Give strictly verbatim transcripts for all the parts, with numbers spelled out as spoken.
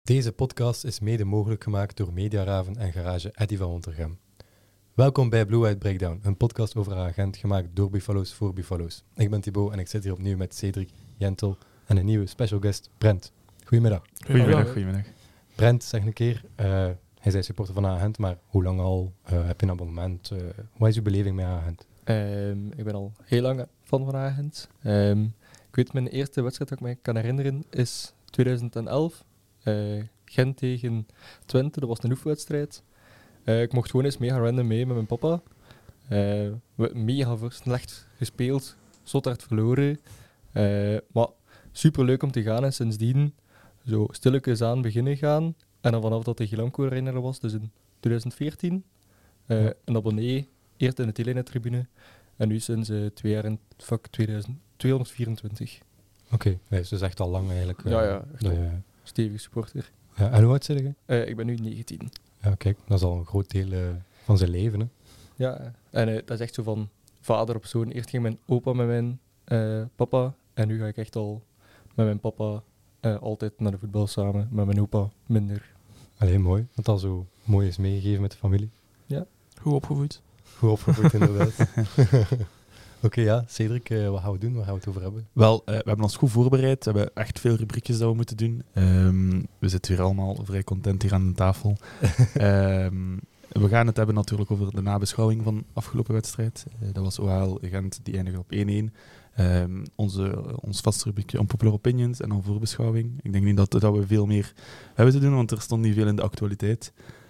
Deze podcast is mede mogelijk gemaakt door Mediaraven en Garage Eddy van Wontergem. Welkom bij Blue White Breakdown, een podcast over een agent gemaakt door Buffalo's voor Buffalo's. Ik ben Thibaut en ik zit hier opnieuw met Cedric, Jentel en een nieuwe special guest, Brent. Goedemiddag. Goedemiddag, goedemiddag. Brent, zeg een keer, uh, hij is supporter van Agent, maar hoe lang al? Uh, heb je een abonnement? Uh, wat is uw beleving met Agent? Um, ik ben al heel lang fan van Agent. Um, ik weet, mijn eerste wedstrijd dat ik me kan herinneren is twintig elf. Uh, Gent tegen Twente, dat was een oefenwedstrijd. Uh, ik mocht gewoon eens mega random mee met mijn papa. Uh, we hebben mega slecht gespeeld, zot hard verloren. Uh, maar super leuk om te gaan en sindsdien zo stilletjes aan beginnen gaan. En dan vanaf dat de Gilamco Arena er was, dus in twintig veertien, uh, ja. een abonnee, eerst in de Telenet-tribune en nu sinds uh, twee jaar in het vak tweehonderdvierentwintig. Oké, okay. Nee, dus echt al lang eigenlijk. Uh, ja, ja, echt uh, stevig supporter. Ja, en hoe oud zit je? Uh, ik ben nu negentien. Ja, kijk, dat is al een groot deel uh, van zijn leven. Hè? Ja, en uh, dat is echt zo van vader op zoon. Eerst ging mijn opa met mijn uh, papa en nu ga ik echt al met mijn papa uh, altijd naar de voetbal samen, met mijn opa minder. Allee, mooi, dat al zo mooi is meegegeven met de familie. Ja. Goed opgevoed. Goed opgevoed, inderdaad. Oké, okay, ja, Cedric, uh, wat gaan we doen? Waar gaan we het over hebben? Wel, uh, we hebben ons goed voorbereid. We hebben echt veel rubriekjes dat we moeten doen. Um, we zitten weer allemaal vrij content hier aan de tafel. um, we gaan het hebben natuurlijk over de nabeschouwing van de afgelopen wedstrijd. Uh, dat was O H L Gent, die eindigde op één-één. Um, onze, ons vaste rubriekje Unpopular Opinions en dan voorbeschouwing. Ik denk niet dat, dat we veel meer hebben te doen, want er stond niet veel in de actualiteit.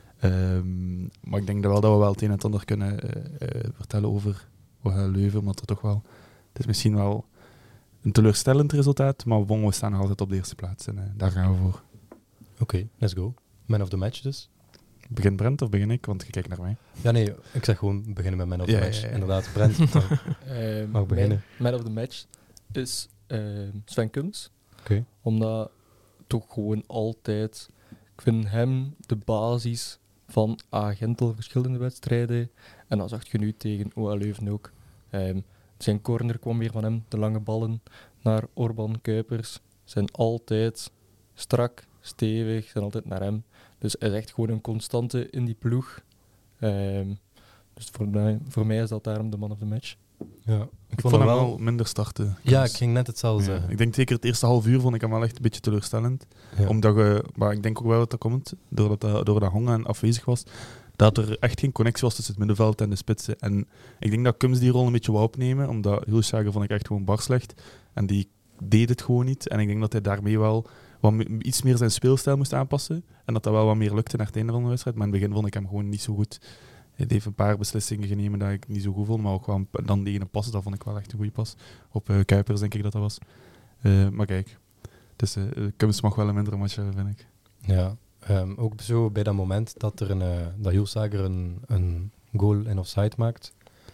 Um, maar ik denk dat, wel, dat we wel het een en het ander kunnen uh, uh, vertellen over O H L Leuven, maar er toch wel... Het is misschien wel een teleurstellend resultaat, maar bon, we staan nog altijd op de eerste plaats en uh, daar gaan we voor. Oké, okay, let's go. Man of the match dus. Begin Brent of begin ik? Want je kijkt naar mij. Ja, nee, ik zeg gewoon beginnen met man of the ja, match. Ja, ja. Inderdaad, Brent uh, mag beginnen. Man of the match is uh, Sven Kums. Okay. Omdat toch gewoon altijd... Ik vind hem de basis van Agentel verschillende wedstrijden. En dat zag je nu tegen O H L Leuven ook. Um, zijn corner kwam weer van hem, de lange ballen naar Orban Kuipers. Zijn altijd strak, stevig, zijn altijd naar hem. Dus hij is echt gewoon een constante in die ploeg. Um, dus voor mij, voor mij is dat daarom de man of the match. Ja, ik, ik vond hem wel minder starten. Ja, ik ging net hetzelfde ja, zeggen. Ik denk zeker het eerste half uur vond ik hem wel echt een beetje teleurstellend. Ja. Omdat je, maar ik denk ook wel dat dat komt, doordat dat, doordat Hongen afwezig was, dat er echt geen connectie was tussen het middenveld en de spitsen. En ik denk dat Kums die rol een beetje wou opnemen, omdat Hulsjager vond ik echt gewoon bar slecht. En die deed het gewoon niet. En ik denk dat hij daarmee wel wat me, iets meer zijn speelstijl moest aanpassen. En dat dat wel wat meer lukte naar het einde van de wedstrijd. Maar in het begin vond ik hem gewoon niet zo goed. Hij heeft een paar beslissingen genomen dat ik niet zo goed vond, maar ook wel dan die ene pas, dat vond ik wel echt een goede pas. Op uh, Kuipers denk ik dat dat was. Uh, maar kijk, dus, uh, Kums mag wel een mindere match hebben, vind ik. Ja, um, ook zo bij dat moment dat er een, uh, dat Hulsjager een, een goal in offside maakt,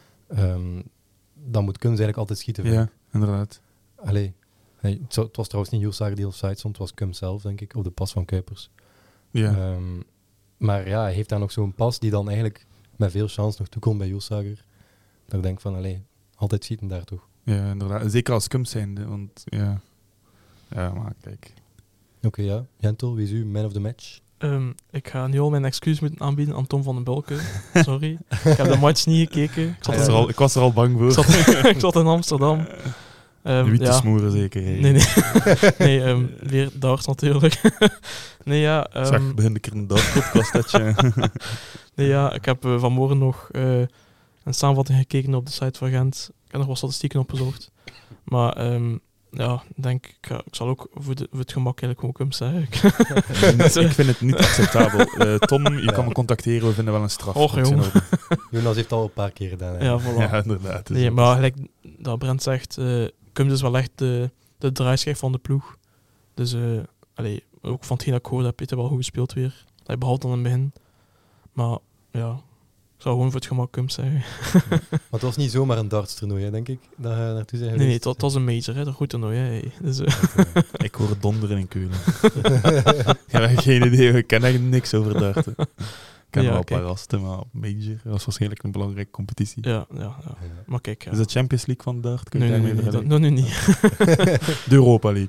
um, dan moet Kums eigenlijk altijd schieten. Ja, inderdaad. Allee, hey, het, het was trouwens niet Hulsjager die offside stond, het was Kums zelf, denk ik, op de pas van Kuipers. Ja. Um, maar ja, hij heeft daar nog zo'n pas die dan eigenlijk met veel chance nog toekomt bij Hulsjager. Dat ik denk van, allee, altijd schieten daar toch. Ja, inderdaad. En zeker als Kums zijnde, want ja... Ja, maar kijk. Oké, okay, ja. Jentel, wie is uw man of the match? Um, ik ga nu al mijn excuus moeten aanbieden aan Tom van den Bulke. Sorry. Ik heb de match niet gekeken. Ik, zat er al, ik was er al bang voor. Ik zat, ik zat in Amsterdam. Um, de witte ja. smoeren zeker. Hey. Nee, nee. nee um, weer darts natuurlijk. nee, ja... Um, zeg, begin ik er een darts-podcast. nee, ja, ik heb uh, vanmorgen nog uh, een samenvatting gekeken op de site van Gent. Ik heb nog wat statistieken opgezocht. Maar... Um, ja, denk ik, ja, ik zal ook voor, de, voor het gemak eigenlijk gewoon Kums zeggen. Ik vind het niet acceptabel. Uh, Tom, je ja. kan me contacteren, we vinden wel een straf. Och, jong. Jonas heeft al een paar keer gedaan. Hè. Ja, voilà. Ja, inderdaad. Nee, maar gelijk dat Brent zegt, uh, Kums is wel echt de, de draaischijf van de ploeg. Dus, uh, allee, ook van hetgeen dat ik hoorde, heb Peter wel goed gespeeld weer. Hij behaalt dan in het begin. Maar, ja... Ik zou gewoon voor het gemak Kums zeggen. Maar het was niet zomaar een darts-toernooi, hè, denk ik. Dat je naartoe zijn nee, nee, het was, het was een major, hè, een goed toernooi. Hè. Dus, uh. okay. Ik hoor het donderen in Keulen. Ik heb geen idee, ik ken echt niks over darten. Ik ken ja, wel een paar gasten, maar major was waarschijnlijk een belangrijke competitie. Ja, ja, ja. ja. Maar kijk... Ja. Is dat Champions League van dart? Kun je nee, nee, nee, dat, no, nu niet. De Europa League.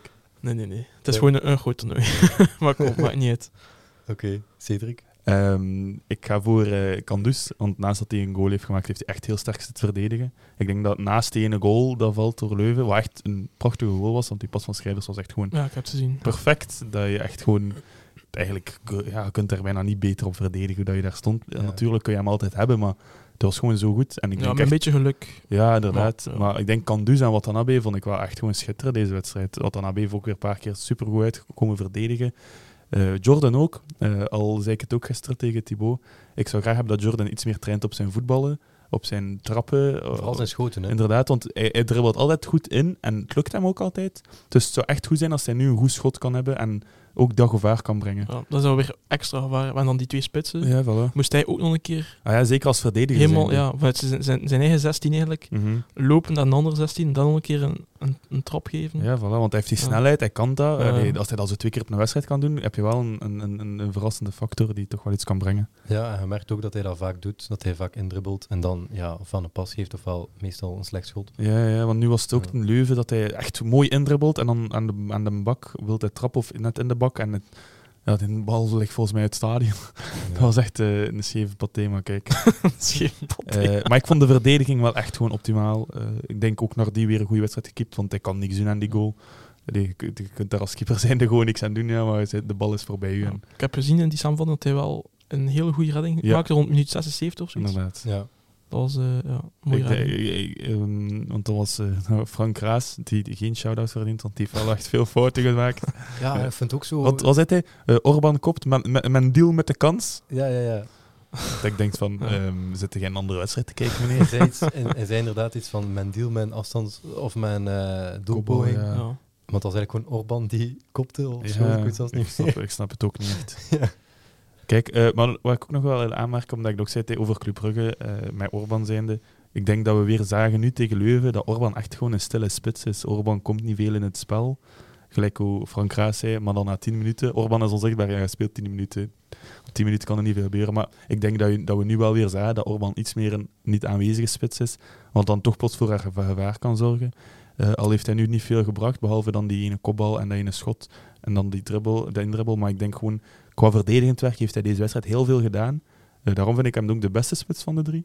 Nee, nee, nee. Het is Ja. gewoon een, een groot toernooi. maar kom, maakt niet uit. Oké, okay. Cedric? Um, ik ga voor uh, Kandus, want naast dat hij een goal heeft gemaakt, heeft hij echt heel sterk zitten verdedigen. Ik denk dat naast die ene goal dat valt door Leuven, wat echt een prachtige goal was, want die pas van Schreiders was echt gewoon Ja, ik heb het gezien. perfect. Dat je echt gewoon, eigenlijk, ja, je kunt er bijna niet beter op verdedigen dan je daar stond. Ja. En natuurlijk kun je hem altijd hebben, maar dat was gewoon zo goed. En ik Ja, denk met een echt, beetje geluk. ja, inderdaad. Maar, ja. Maar ik denk Kandus en Watanabe vond ik wel echt gewoon schitterend deze wedstrijd. Watanabe heeft ook weer een paar keer supergoed uitgekomen verdedigen. Uh, Jordan ook, uh, al zei ik het ook gisteren tegen Thibaut. Ik zou graag hebben dat Jordan iets meer traint op zijn voetballen, op zijn trappen. Vooral zijn schoten, hè? Inderdaad, want hij, hij dribbelt altijd goed in en het lukt hem ook altijd. Dus het zou echt goed zijn als hij nu een goed schot kan hebben en ook dat gevaar kan brengen. Ja, dat is dan weer extra gevaar. En dan die twee spitsen. Ja, voilà. Moest hij ook nog een keer Ah ja, zeker als verdediger. helemaal, zijn. ja, vanuit zijn, zijn, zijn eigen zestien eigenlijk, Mm-hmm. lopen naar een andere zestien en dan nog een keer een, een, een trap geven. Ja, voilà, want hij heeft die Ja. snelheid, hij kan dat. Ja. Allee, als hij dat zo twee keer op een wedstrijd kan doen, heb je wel een, een, een, een verrassende factor die toch wel iets kan brengen. Ja, en je merkt ook dat hij dat vaak doet, dat hij vaak indribbelt en dan ja, ofwel een pas geeft ofwel meestal een slecht schot. Ja, ja, want nu was het ook Ja. een Leuven dat hij echt mooi indribbelt en dan aan de, aan de bak wil hij trappen of net in de bak en het, ja, die bal ligt volgens mij uit het stadion. Dat was echt uh, een scheve paté, maar kijk. Scheef pot. Uh, maar ik vond de verdediging wel echt gewoon optimaal. Uh, ik denk ook naar die weer een goede wedstrijd gekiept, want hij kan niks doen aan die goal. Je, je, je kunt daar als keeper zijn er gewoon niks aan doen, ja, maar de bal is voorbij u. Ja. En, Ik heb gezien in die samenvatting dat hij wel een hele goede redding Ja. maakte rond minuut zesenzeventig of zoiets. inderdaad. Ja, Dat was uh, ja, een mooie Ik, redding. ik, ik, um, want dat was uh, Frank Raas, die, die geen shout-out verdient, want die heeft wel echt veel fouten gemaakt. ja ik vind het ook zo... Wat, wat zei hij? Uh, Orban kopt, men, men, men deal met de kans. Ja, ja, ja. Dat ik denk van, Ja. um, we zitten geen andere wedstrijd te kijken, Hij meneer. zei, iets, en, hij zei inderdaad iets van mijn deal, mijn afstands... of mijn uh, doelpoging. Ja. Ja. Maar het was eigenlijk gewoon Orban die kopte of zo. Ja, Ik weet zelfs ik, niet snap, meer. ik snap het ook niet echt. Ja. Kijk, uh, maar wat ik ook nog wel wil aanmerken, omdat ik ook zei over Club Brugge, uh, met Orban zijnde, ik denk dat we weer zagen nu tegen Leuven dat Orban echt gewoon een stille spits is. Orban komt niet veel in het spel, gelijk hoe Frank Raas zei, maar dan na tien minuten, Orban is onzichtbaar, ja, hij speelt tien minuten. Op tien minuten kan er niet veel gebeuren, maar ik denk dat, je, dat we nu wel weer zagen dat Orban iets meer een niet aanwezige spits is, want dan toch plots voor haar gevaar kan zorgen. Uh, al heeft hij nu niet veel gebracht, behalve dan die ene kopbal en dat ene schot en dan die dribbel, de indribbel, maar ik denk gewoon, qua verdedigend werk heeft hij deze wedstrijd heel veel gedaan. Uh, daarom vind ik hem ook de beste spits van de drie.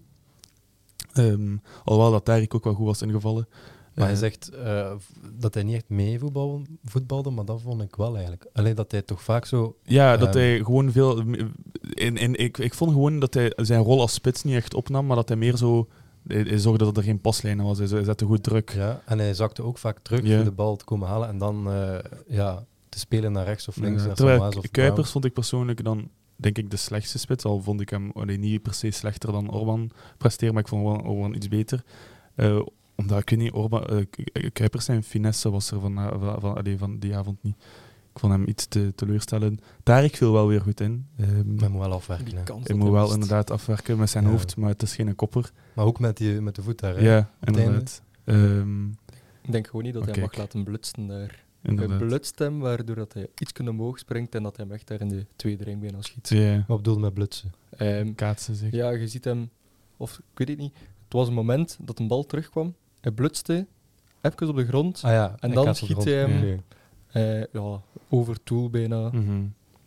Um, alhoewel dat Tariq ook wel goed was ingevallen. Maar hij Uh, zegt uh, dat hij niet echt mee voetbal, voetbalde, maar dat vond ik wel eigenlijk. Alleen dat hij toch vaak zo... Ja, dat Um, hij gewoon veel... In, in, ik, ik vond gewoon dat hij zijn rol als spits niet echt opnam, maar dat hij meer zo... Hij, hij zorgde dat er geen paslijnen was. Hij zette goed druk. Ja, en hij zakte ook vaak terug Ja. voor de bal te komen halen en dan uh, ja, te spelen naar rechts of links. Ja, naar terwijl Samaas of Kuipers Brown. vond ik persoonlijk dan, denk ik, de slechtste spits. Al vond ik hem allee, niet per se slechter dan Orban presteren, maar ik vond Orban, Orban iets beter. Uh, omdat, ik weet niet, Orban, uh, Kuipers zijn finesse was er van, van, van, allee, van die avond niet. Ik vond hem iets te teleurstellend. Tariq viel wel weer goed in. Um, Maar hij moet wel afwerken. Die hè. kans hij dat moet hij wel mist. inderdaad afwerken met zijn Ja. hoofd, maar het is geen kopper. Maar ook met, die, met de voet daar. Hè. Ja, het inderdaad. Um, Ik denk gewoon niet dat Oké. hij mag laten blutsen daar. inderdaad. Hij blutst hem, waardoor dat hij iets omhoog springt en dat hij hem echt daar in de tweede ring bijna schiet. Ja, Wat bedoel je met blutsen? Ehm, kaatsen zich. ja, je ziet hem, of ik weet het niet, het was een moment dat een bal terugkwam, hij blutste, even op de grond, Ah ja, En ik dan kaats op de schiet grond. hij hem- Oké. eh, ja, over Tool bijna, Mhm.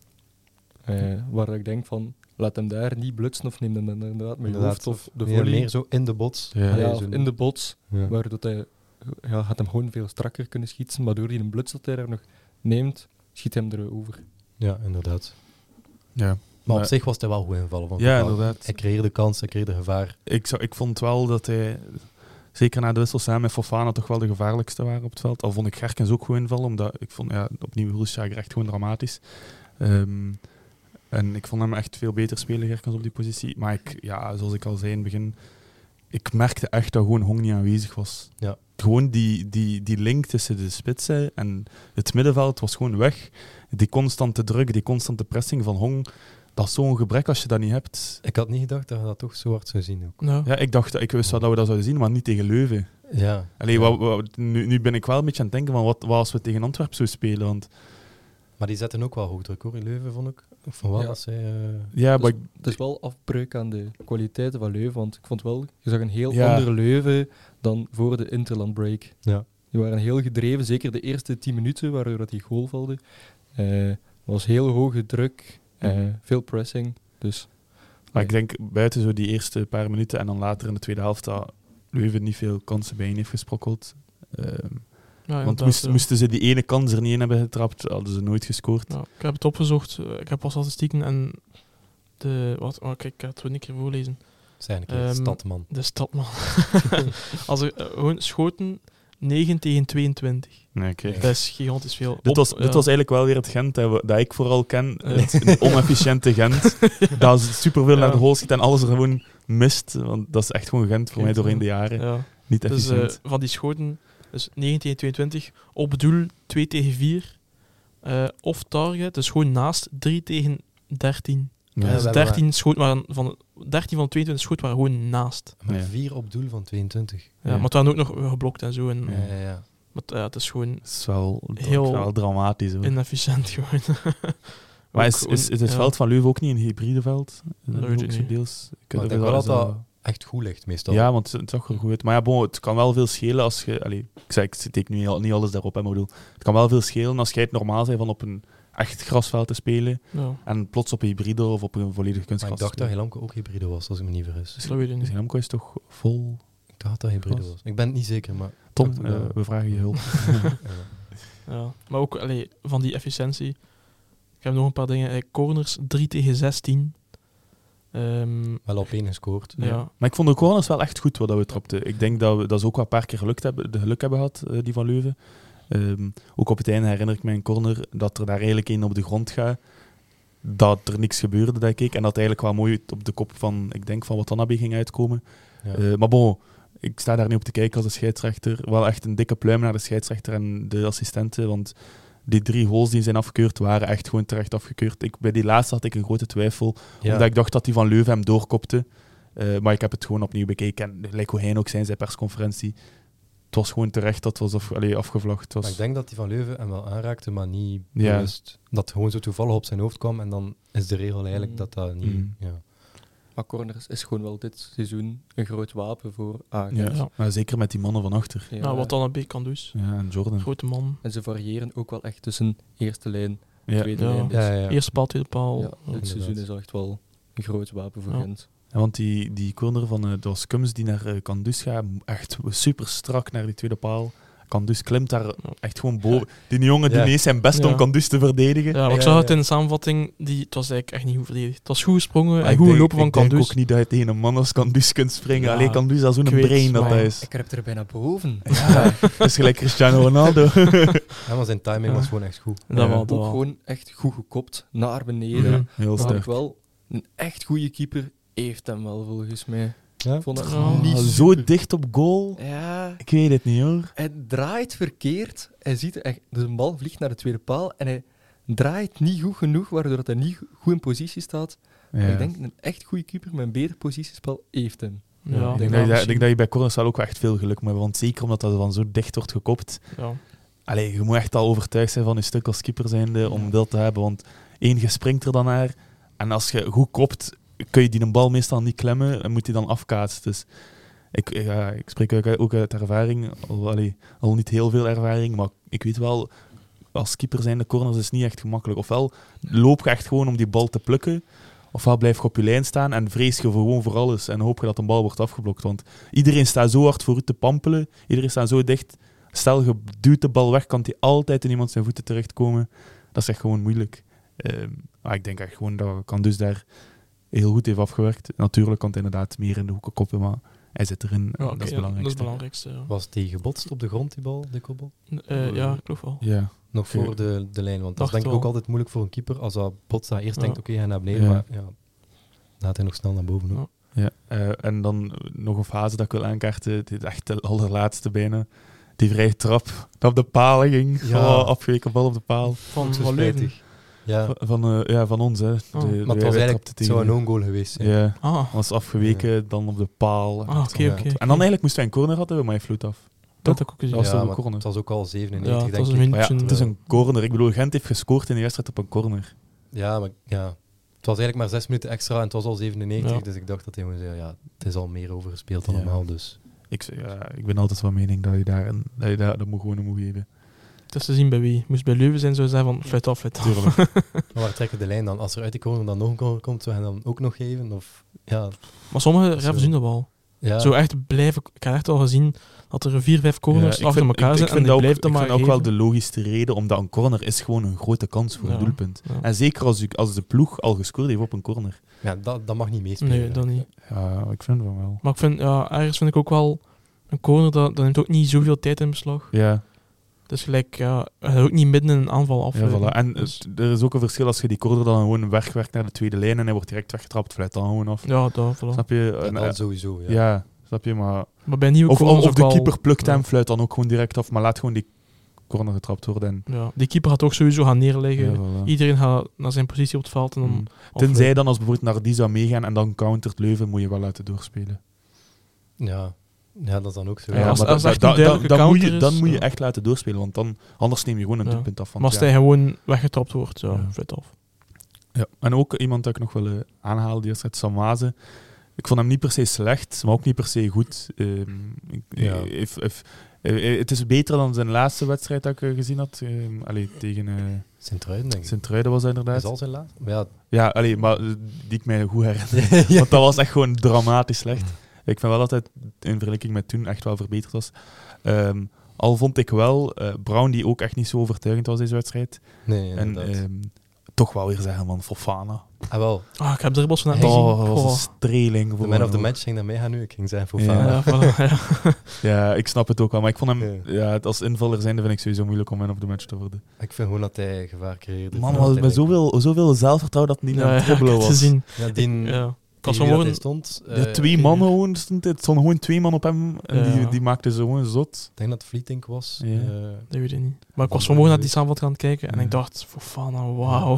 eh, waar ik denk van, laat hem daar niet blutsen of neem hem dan inderdaad met je Inderdaad, hoofd of de meer, volley. meer zo in de bots. Ja. Allee, ja, zo of in de bots, ja. waardoor hij, ja, gaat hem gewoon veel strakker kunnen schieten, maar door die een bluts dat hij er nog neemt, schiet hem erover. Ja, inderdaad. Ja. Maar, Maar- op zich was hij wel goed invallen. Want Ja, hij- inderdaad. Hij creëerde kans, hij creëerde gevaar. Ik, zou, ik vond wel dat hij, zeker na de wissel samen met Fofana, toch wel de gevaarlijkste waren op het veld. Al vond ik Gerkens ook goed invallen, omdat ik vond, ja, opnieuw Hulsjager echt gewoon dramatisch. Um, en ik vond hem echt veel beter spelen, Gerkens, op die positie. Maar ik, ja, zoals ik al zei in het begin, ik merkte echt dat gewoon Hong niet aanwezig was. Ja. Gewoon die, die, die link tussen de spitsen en het middenveld was gewoon weg. Die constante druk, die constante pressing van Hong, dat is zo'n gebrek als je dat niet hebt. Ik had niet gedacht dat je dat toch zo hard zou zien. Ook. Ja. Ja, ik dacht, ik wist wel dat we dat zouden zien, maar niet tegen Leuven. Ja. Allee, ja. wat, wat, nu, nu ben ik wel een beetje aan het denken van wat, wat als we tegen Antwerpen zouden spelen. Want, Maar die zetten ook wel hoog druk hoor, in Leuven, vond ik. Ik vond wel Ja. dat zij... eh, ja, Dus maar ik- het is wel afbreuk aan de kwaliteiten van Leuven, want ik vond wel, je zag een heel Ja. andere Leuven dan voor de Interland break. ja. Die waren heel gedreven, zeker de eerste tien minuten, waardoor dat die goal valde. Uh, was heel hoge druk, uh, Mhm. veel pressing. Dus, Maar ik denk buiten zo die eerste paar minuten en dan later in de tweede helft dat Leuven niet veel kansen bijeen heeft gesprokkeld. Um, Ja, want inderdaad, moest, ja. moesten ze die ene kans er niet in hebben getrapt, hadden ze nooit gescoord. Ja, ik heb het opgezocht, uh, ik heb al statistieken en de... Wat, oh, kijk, ik ga het wel een keer voorlezen. Zijn een keer Ehm, stadman. De stadman. Als er uh, gewoon schoten negen tegen tweeëntwintig. Nee, kijk. Ja. Dat is gigantisch veel. Dit Op- was, ja. dit was eigenlijk wel weer het Gent dat, we, dat ik vooral ken. Ja. Het, het onefficiënte Gent. Dat superveel naar Ja. de goal schiet en alles er gewoon mist. Want dat is echt gewoon Gent voor mij doorheen de jaren. Ja. Niet Dus efficiënt. uh, van die schoten, dus negen tegen tweeëntwintig, op doel twee tegen vier, uh, off target, dus gewoon naast drie tegen dertien. Ja. Ja, dus we hebben dertien, schoten waren van, dertien van de tweeëntwintig schoten waren gewoon naast. Maar Ja. vier op doel van tweeëntwintig. Ja, Ja. Maar het waren ook nog geblokt en zo. En, Ja, ja, ja. Maar het, ja, het is gewoon Het is wel, Heel- heel wel dramatisch. Hoor. inefficiënt. Gewoon. Maar Ook is, gewoon- is, is het ja. veld van Leuven ook niet een hybride veld? Dat Dat weet is ik ook zo niet. deels. Maar ik denk wel dat dat echt goed ligt, meestal. Ja, want het zag er goed uit. Maar ja, bon, het kan wel veel schelen als je... Allee, ik zeg, ik steek nu niet- niet alles daarop, hè, maar ik bedoel, het kan wel veel schelen als jij het normaal bent van op een echt grasveld te spelen Ja, en plots op een hybride of op een volledig Maar kunstgras ik dacht te dat spelen. Helamco ook hybride was, als ik me niet vergis. dus dat weet ik Dus niet. Helamco is toch vol... Ik dacht dat hybride Was. was. Ik ben het niet zeker, maar... Tom, dacht eh, wel. we vragen je hulp. Ja. Ja. Maar ook allee, van die efficiëntie. Ik heb nog een paar dingen. Eh, corners drie tegen zestien. Ehm, Wel op één gescoord. ja. Maar ik vond de corners wel echt goed wat dat we trapten. Ik denk dat we dat ze ook wel een paar keer geluk hebben, de geluk hebben gehad, eh, die van Leuven. Ehm, ook op het einde herinner ik me een corner dat er daar eigenlijk één op de grond gaat. Dat er niks gebeurde, denk ik. En dat eigenlijk wel mooi op de kop van, ik denk, van Watanabe ging uitkomen. Ja. Eh, maar bon, ik sta daar niet op te kijken als de scheidsrechter. Wel echt een dikke pluim naar de scheidsrechter en de assistenten. Want die drie goals die zijn afgekeurd, waren echt gewoon terecht afgekeurd. Ik, bij die laatste had ik een grote twijfel. Ja. Omdat ik dacht dat die van Leuven hem doorkopte. Uh, maar ik heb het gewoon opnieuw bekeken. En gelijk hoe hij ook zei in zijn persconferentie. Het was gewoon terecht dat het was af, allee, afgevlacht. Het was... Maar ik denk dat die van Leuven hem wel aanraakte, maar niet Ja. bewust. Dat het gewoon zo toevallig op zijn hoofd kwam en dan is de regel eigenlijk Mm. dat dat niet... Mm. Ja. Maar corners is gewoon wel dit seizoen een groot wapen voor Agent. ja. Ja. Maar zeker met die mannen van achter. Ja. Nou, wat dan een beetje kan dus. Ja, en Jordan. Grote man. En ze variëren ook wel echt tussen eerste lijn en Ja. tweede Ja. lijn. Dus Ja, ja, ja. Eerste paal, tweede paal. ja, Ja. dit inderdaad. seizoen is al echt wel een groot wapen voor Ja. Gent. Ja, want die, die corner van uh, dat was Kums die naar uh, Kandus gaat, echt super strak naar die tweede paal. Kandus klimt daar echt gewoon boven. Die jongen Ja. die deed zijn best Ja. om Kandus te verdedigen. Ja, maar ik Ja, zag ja. het in de samenvatting, die, het was eigenlijk echt niet goed verdedigd. Het was goed gesprongen Maar en ik goed denk- gelopen van Ik denk Kandus. ook niet dat je tegen een man als Kandus kunt springen. Ja, Alleen Kandus, dat is zo'n ik weet, brain dat maar- hij is. Ik heb er bijna boven. Ja, dat is gelijk Cristiano Ronaldo. Ja, maar zijn timing Ja. was gewoon echt goed. Dat Ja. wel, Ook dat wel. gewoon echt goed gekopt naar beneden. Mhm. Heel Maar ook sterk. wel een echt goede keeper heeft hem wel volgens mij. Ja? Ik vond het Oh, niet Ah, super. zo dicht op goal. Ja, Ik weet het niet hoor. hij draait verkeerd. Hij ziet echt, dus de bal vliegt naar de tweede paal en hij draait niet goed genoeg, waardoor dat hij niet goed in positie staat. Maar Ja. ik denk een echt goede keeper met een beter positiespel heeft hem. Ja, ik, denk denk dat dat je, misschien. ik denk dat je bij corners wel ook wel echt veel geluk moet hebben. Want zeker omdat dat dan zo dicht wordt gekopt. Ja. Allee, je moet echt al overtuigd zijn van je stuk als keeper zijnde om dat te hebben. Want één, je springt er dan naar. En als je goed kopt, kun je die een bal meestal niet klemmen en moet die dan afkaatsen. Dus ik, ja, ik spreek ook uit, ook uit ervaring. Al, allee, al niet heel veel ervaring, maar ik weet wel, als keeper zijnde corners is niet echt gemakkelijk. Ofwel loop je echt gewoon om die bal te plukken. Ofwel blijf je op je lijn staan en vrees je gewoon voor alles en hoop je dat een bal wordt afgeblokt. Want iedereen staat zo hard voor u te pampelen, iedereen staat zo dicht. Stel, je duwt de bal weg, kan die altijd in iemand zijn voeten terechtkomen. Dat is echt gewoon moeilijk. Um, maar ik denk echt gewoon dat Kandus daar heel goed heeft afgewerkt. Natuurlijk kan hij inderdaad meer in de hoeken koppen, maar hij zit erin. Ja, en oké, dat is ja, het dat is het belangrijkste. belangrijkste. Ja, Was die gebotst op de grond, die bal, de koppel? Eh, ja ik geloof wel. Ja. Nog Oké. voor de, de lijn, want dat is Dacht denk ik wel. ook altijd moeilijk voor een keeper. Als dat botst, dat eerst Ja. denkt, oké, hij gaat naar beneden, Ja. maar ja, laat hij nog snel naar boven. Ook. Ja. Ja, uh, en dan nog een fase dat ik wil aankaarten, dit echt de allerlaatste bijna. Die vrije trap dat op de paal ging. Ja. Oh, afgeweken bal op de paal. Van, Ook zo van Leuven. spijtig. Ja, Van, van, uh, ja, van ons, hè. De, Oh. de- maar het wij was eigenlijk, trapten het zou een tegen- own goal geweest zijn. Ja, Ah, was afgeweken, dan op de paal. ah oké, Ja. oké. En dan eigenlijk moesten wij een corner hadden, maar hij vloed af. Dat heb ik ook gezien. was Ja, toch een maar corner? het was ook al zevenennegentig, Ja, het denk was ik. een Maar ja, München. het is een corner. Ik bedoel, Gent heeft gescoord in de wedstrijd op een corner. Ja, maar ja, het was eigenlijk maar zes minuten extra en het was al zevenennegentig, Ja. dus ik dacht dat hij gewoon zei, ja, het is al meer overgespeeld dan Ja. normaal, dus Ik, ja, ik ben altijd van mening dat je daar, een, dat je daar dat moet gewoon moet geven. Het is te zien bij wie. Moest bij Leuven zijn, zou je zeggen van fluit af, fluit af. Tuurlijk. Maar waar trekken we de lijn dan? Als er uit die corner dan nog een corner komt, zou hij dan ook nog geven? Of, ja, Maar sommige Zo. refs doen dat wel. ja. Zo echt blijven... Ik heb echt al gezien dat er vier, vijf corners Ja, ik achter vind- elkaar ik, zijn ik en vind die dat ook, blijft ik dan vind maar ook wel geven. de logische reden, omdat een corner is gewoon een grote kans voor Ja. een doelpunt. Ja. En zeker als, u, als de ploeg al gescoord heeft op een corner. ja dat, dat mag niet meespelen. Nee, dat niet. Ja, ik vind van wel. Maar ik vind, ja, ergens vind ik ook wel... Een corner, dat, dat neemt ook niet zoveel tijd in beslag. Ja, Dus gelijk, ja, je gaat ook niet midden in een aanval af. ja voilà. En dus, eh, er is ook een verschil als je die corner dan gewoon wegwerkt naar de tweede lijn en hij wordt direct weggetrapt, fluit dan gewoon af. ja, dat, voilà. Snap je? Ja, En, dan eh, sowieso, ja. ja. snap je? Maar... Maar bij nieuwe Of, corners of ook de wel- keeper plukt ja. hem, fluit dan ook gewoon direct af, maar laat gewoon die corner getrapt worden. En, Ja, die keeper gaat ook sowieso gaan neerleggen. ja, voilà. Iedereen gaat naar zijn positie op het veld en dan... Mm. afleggen. Tenzij dan als bijvoorbeeld naar die zou meegaan en dan countert Leuven, moet je wel laten doorspelen. Ja. Ja, dat is dan ook zo. Ja, als- maar als da- echt da- een da- duidelijke dan, moet je, counter is, dan moet je ja. echt laten doorspelen, want dan, anders neem je gewoon een Ja. doelpunt af. Want Maar als ja. hij gewoon weggetrapt wordt, ja, Ja. fluit af. Ja. En ook iemand dat ik nog wil eh, aanhalen, die wedstrijd, Samaze. Ik vond hem niet per se slecht, maar ook niet per se goed. Ehm, ik, Ja. eh, if- if- eh, het is beter dan zijn laatste wedstrijd dat ik eh, gezien had. Ehm, allee, tegen eh Sint-Truiden, denk ik. Sint-Truiden was dat Dat inderdaad. is al zijn laatste. Maar ja, Ja, allee, maar eh, die ik mij goed herinner. ja. Want dat was echt gewoon dramatisch slecht. Ik vind wel dat het in vergelijking met toen echt wel verbeterd was. Ehm, al vond ik wel eh, Brown, die ook echt niet zo overtuigend was deze wedstrijd. Nee, En inderdaad. ehm, toch wel weer zeggen van Fofana. ah, wel. Ah, ik heb er pas van net Hey. gezien. Oh, dat was Goh. een streling. De voor man of the hem. match ging daarmee gaan nu. Ik ging zeggen voor Ja. Fana. Ja, voilà, ja. Ja, ik snap het ook wel. Maar ik vond hem, Ja. ja. het als invaller zijnde vind ik sowieso moeilijk om man of the match te worden. Ik vind gewoon dat hij gevaar creëerde. Man, Vooral met zoveel, zoveel zelfvertrouwen dat hij niet Ja, aan het ja, ik dribbelen heb het was. gezien. Ja, die, Ja. Ik was tegen wie dat vanmorgen... hij stond. Ja, eh, twee ik mannen gewoon, stond, het stonden gewoon twee man op hem en Ja. die, die maakten ze gewoon zot. denk dat het Fleetink was. Ja. Eh, Dat weet ik niet. Maar ik was Van vanmorgen naar die Brugge. samenvatting aan het kijken en Ja. ik dacht, Fofana, wauw.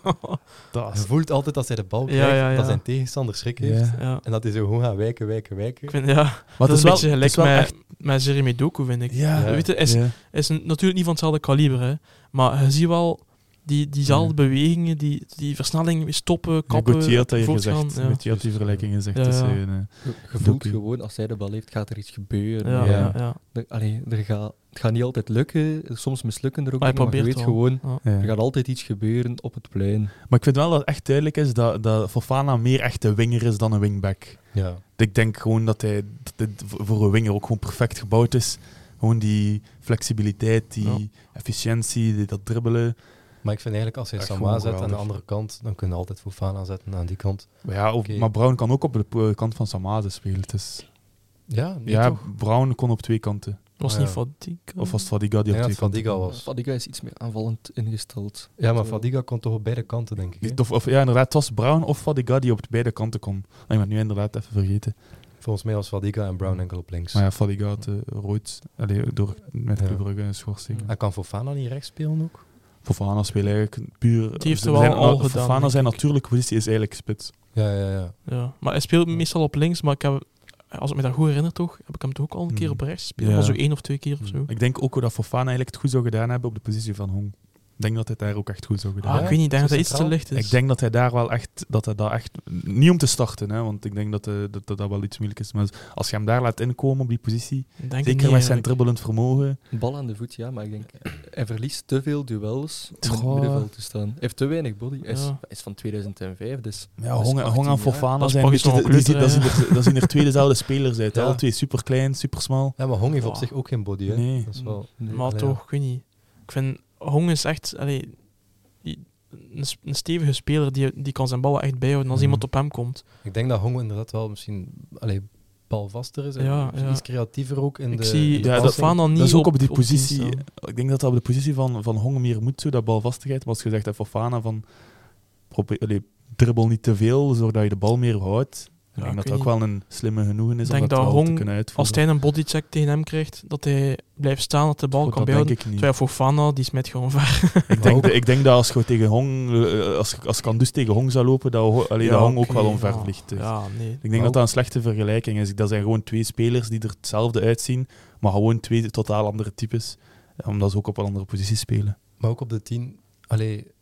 Dat je voelt altijd als hij de bal Ja, krijgt, ja, ja. dat zijn tegenstander schrik heeft. Ja. Ja. En dat hij zo gewoon gaat wijken, wijken, wijken. Ik vind, ja, Maar dat het is is een wel, beetje het is gelijk wel met, echt... met Jeremy Doku, vind ik. Ja, Ja. Weet je, is, ja. is een, natuurlijk niet van hetzelfde kaliber, hè. Maar je ziet wel die, diezelfde Ja. bewegingen, die, die versnelling, stoppen, Ja, kappen, Gauthier had dat hier voortgaan, gezegd. ja. Gauthier had die vergelijking gezegd. Ja, tussen, ja. eh, Je, je voelt Doku. gewoon, als hij de bal heeft, gaat er iets gebeuren. Ja, Ja. ja. ja. Er, allee, er gaat, het gaat niet altijd lukken, soms mislukken er ook Maar hij dingen, maar je weet probeert gewoon, Ja. ja. er gaat altijd iets gebeuren op het plein. Maar ik vind wel dat het echt duidelijk is dat, dat Fofana meer echt een winger is dan een wingback. Ja. Ik denk gewoon dat hij dat dit voor een winger ook gewoon perfect gebouwd is. Gewoon die flexibiliteit, die Ja. efficiëntie, die, dat dribbelen. Maar ik vind eigenlijk als hij Echt Sama gewoon zet aan de geweldig. andere kant, dan kun je altijd Fofana zetten aan die kant. Maar, ja, of, Oké. maar Brown kan ook op de po- kant van Samaze spelen. Dus, Ja, niet ja, toch? Brown kon op twee kanten. Was Oh, niet ja. Fadiga? Of was het Fadiga die Ik op denk twee dat kanten Fadiga kon? was. Fadiga is iets meer aanvallend ingesteld. Ja, maar Zo. Fadiga kon toch op beide kanten, denk ik. hè? Of, of, ja, inderdaad, het was Brown of Fadiga die op beide kanten kon. Ik ben het nu inderdaad even vergeten. Volgens mij was Fadiga en Brown enkel op links. Maar ja, Fadiga had uh, rood allee, door, met Ja. Club Brugge een schorsing. En kan Fofana niet rechts spelen ook? Fofana speelt eigenlijk puur... Die heeft ze er wel zijn- al Fofana gedaan, denk zijn ik. natuurlijke positie is eigenlijk spits. Ja, ja, ja. Ja. Maar hij speelt meestal op links, maar ik heb, als ik me dat goed herinner toch, heb ik hem toch ook al een keer Mm. op rechts gespeeld. Ja. Was ook één of twee keer of zo. Ik denk ook dat Fofana eigenlijk het goed zou gedaan hebben op de positie van Hong. Ik denk dat hij daar ook echt goed zou gedaan Ah, Ja? ik weet niet, ik denk Zo dat hij iets te centraal? licht is. Ik denk dat hij daar wel echt, dat hij dat echt, niet om te starten, hè, want ik denk dat, eh, dat, dat dat wel iets moeilijk is, maar als je hem daar laat inkomen op die positie, Ik denk het zeker niet met zijn eigenlijk. dribbelend vermogen, Bal aan de voet, ja, maar ik denk, hij verliest te veel duels om in Goh. het middenveld te staan. Hij heeft te weinig body. Hij is, Ja. hij is van tweeduizend vijf, dus... ja, dat is Hong, achttien Hong en jaar. Fofana Dat is zijn een praktisch beetje, nog die, een die, dat, kleuter, zien er, dat zien er twee dezelfde spelers uit, Ja. alle twee super klein, super smal. Ja, maar Hong heeft op Wow. zich ook geen body, hè? Nee. Dat is wel... Nee. Maar Allee, toch, ik weet niet. Ik vind, Hong is echt allee, die- een, s- een stevige speler, die, die kan zijn ballen echt bijhouden als Mhm. iemand op hem komt. Ik denk dat Hong inderdaad wel misschien allee, balvaster is. en Ja, ja. Iets creatiever ook in Ik de zie in de Ja, dat- passing. Fofana niet Dat is ook op die op positie, staan. ik denk dat dat op de positie van, van Hong meer moet, zo, dat balvastigheid. Maar als je zegt dat Fofana van, probeer, allee, dribbel niet te veel, zodat je de bal meer houdt. Ik Ja, denk ik dat dat weet ook wel een slimme genoegen is Ik om denk dat, dat wel te Hong, kunnen uitvoeren. Als hij een bodycheck tegen hem krijgt, dat hij blijft staan, dat de bal Goed, kan dat denk bijhouden. ik niet. Terwijl Fofana, die smijt gewoon ver. Ik denk, ik denk dat als je tegen Hong, eh, als, als Kandus tegen Hong zou lopen, dat, Ho- allee, Ja, dat Hong ook oké, wel omver ja. vliegt. Dus. Ja, nee. Ik denk dat dat een slechte vergelijking is. Dat zijn gewoon twee spelers die er hetzelfde uitzien, maar gewoon twee totaal andere types. Omdat ze ook op een andere positie spelen. Maar ook op de tien... Allee,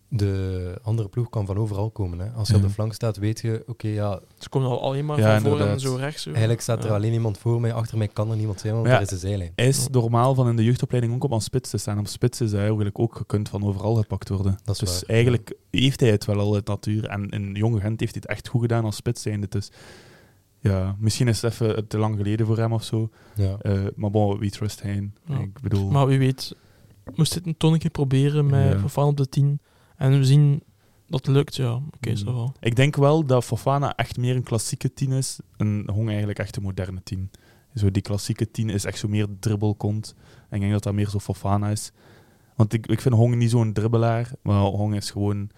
de andere ploeg kan van overal komen. Hè. Als je Ja. op de flank staat, weet je, oké, okay, ja, Ze komen al alleen maar Ja, van voor en inderdaad. zo rechts. Zo. eigenlijk staat er Ja. alleen iemand voor mij, achter mij kan er niemand zijn, want Maar ja, daar is de zijlijn. Hij is normaal van in de jeugdopleiding ook op aan spits te staan. Op spits is hij eigenlijk ook gekund van overal gepakt worden. Dat is dus waar, eigenlijk heeft hij het wel al uit natuur. En in jonge Gent heeft hij het echt goed gedaan als spits zijnde. Dus ja, misschien is het even te lang geleden voor hem of zo. Ja. Uh, maar bon, we trust Hein. Ja. Ik bedoel... Maar wie weet, moest dit een tonnetje proberen met Ja. Fofana op de tien. En we zien dat het lukt, ja. Oké, okay, Mm. zo wel. Ik denk wel dat Fofana echt meer een klassieke tien is. En Hong eigenlijk echt een moderne tien. Zo die klassieke tien is echt zo meer dribbelkont. En ik denk dat dat meer zo Fofana is. Want ik, ik vind Hong niet zo'n dribbelaar. Maar Hong is gewoon...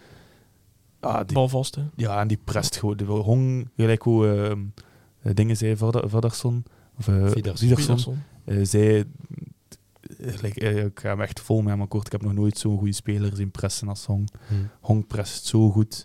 Ah, die, Balvast, hè. ja, en die prest gewoon. Die Hong, gelijk hoe uh, dingen zei, Vaddersson. Of uh, Vidarsson. Vidarsson. Uh, zij... Like, uh, ik ga hem echt vol met hem akkoord. Ik heb nog nooit zo'n goede speler zien pressen als Hong. Hm. Hong prest zo goed.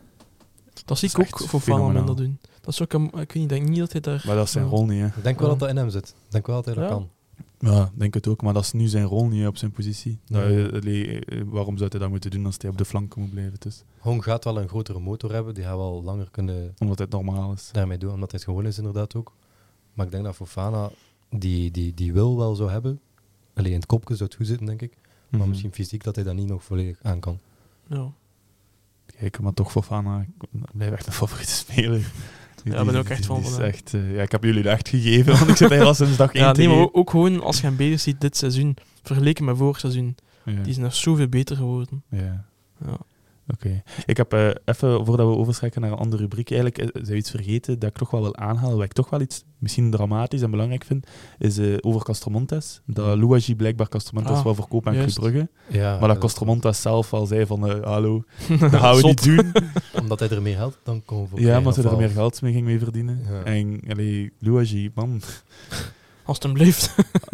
Dat zie is ik ook echt voor Fofana fenomenaal. minder doen. Dat is ook een, ik weet niet, ik denk niet dat hij daar... Maar dat is zijn Ja. rol niet, hè. Ik denk wel Ja. dat dat in hem zit. Ik denk wel dat hij dat Ja. kan. Ja, ik denk het ook. Maar dat is nu zijn rol niet hè, op zijn positie. Dat, Ja. eh, allee, eh, waarom zou hij dat moeten doen als hij op de flanken moet blijven? Dus, Hong gaat wel een grotere motor hebben, die gaat wel langer kunnen omdat het normaal is. daarmee doen, omdat hij het gewoon is inderdaad ook. Maar ik denk dat Fofana die, die, die wil wel zou hebben. Alleen in het kopje zou het goed zitten, denk ik. Maar Mhm. misschien fysiek dat hij dat niet nog volledig aan kan. Ja. Kijk, maar toch Fofana, ik blijf echt een favoriete speler. Die- Ja, ik ben die- ook echt die- van die is van hem. echt, eh, ja, ik heb jullie dat echt gegeven, want ik zit hier al sinds dag één Ja, te nee, maar geven. ook, ook gewoon als je hem bezig ziet dit seizoen, vergeleken met vorig seizoen, Ja. die is nog zoveel beter geworden. Ja. Ja. Oké. Ik heb uh, even, voordat we overschakelen naar een andere rubriek, eigenlijk uh, zijn we iets vergeten dat ik toch wel wil aanhalen, wat ik toch wel iets misschien dramatisch en belangrijk vind, is uh, over Castromontes. Dat Louagie blijkbaar Castromontes Ah, wil verkopen aan Club juist. Brugge. Ja, Maar dat is Castromontes zelf al zei van, uh, hallo, dat gaan we niet Zot. doen. omdat hij er meer geld dan kon voor Ja, krijgen, omdat hij of er wel? meer geld mee ging mee verdienen. Ja. En allee, Louagie, man, Alsjeblieft.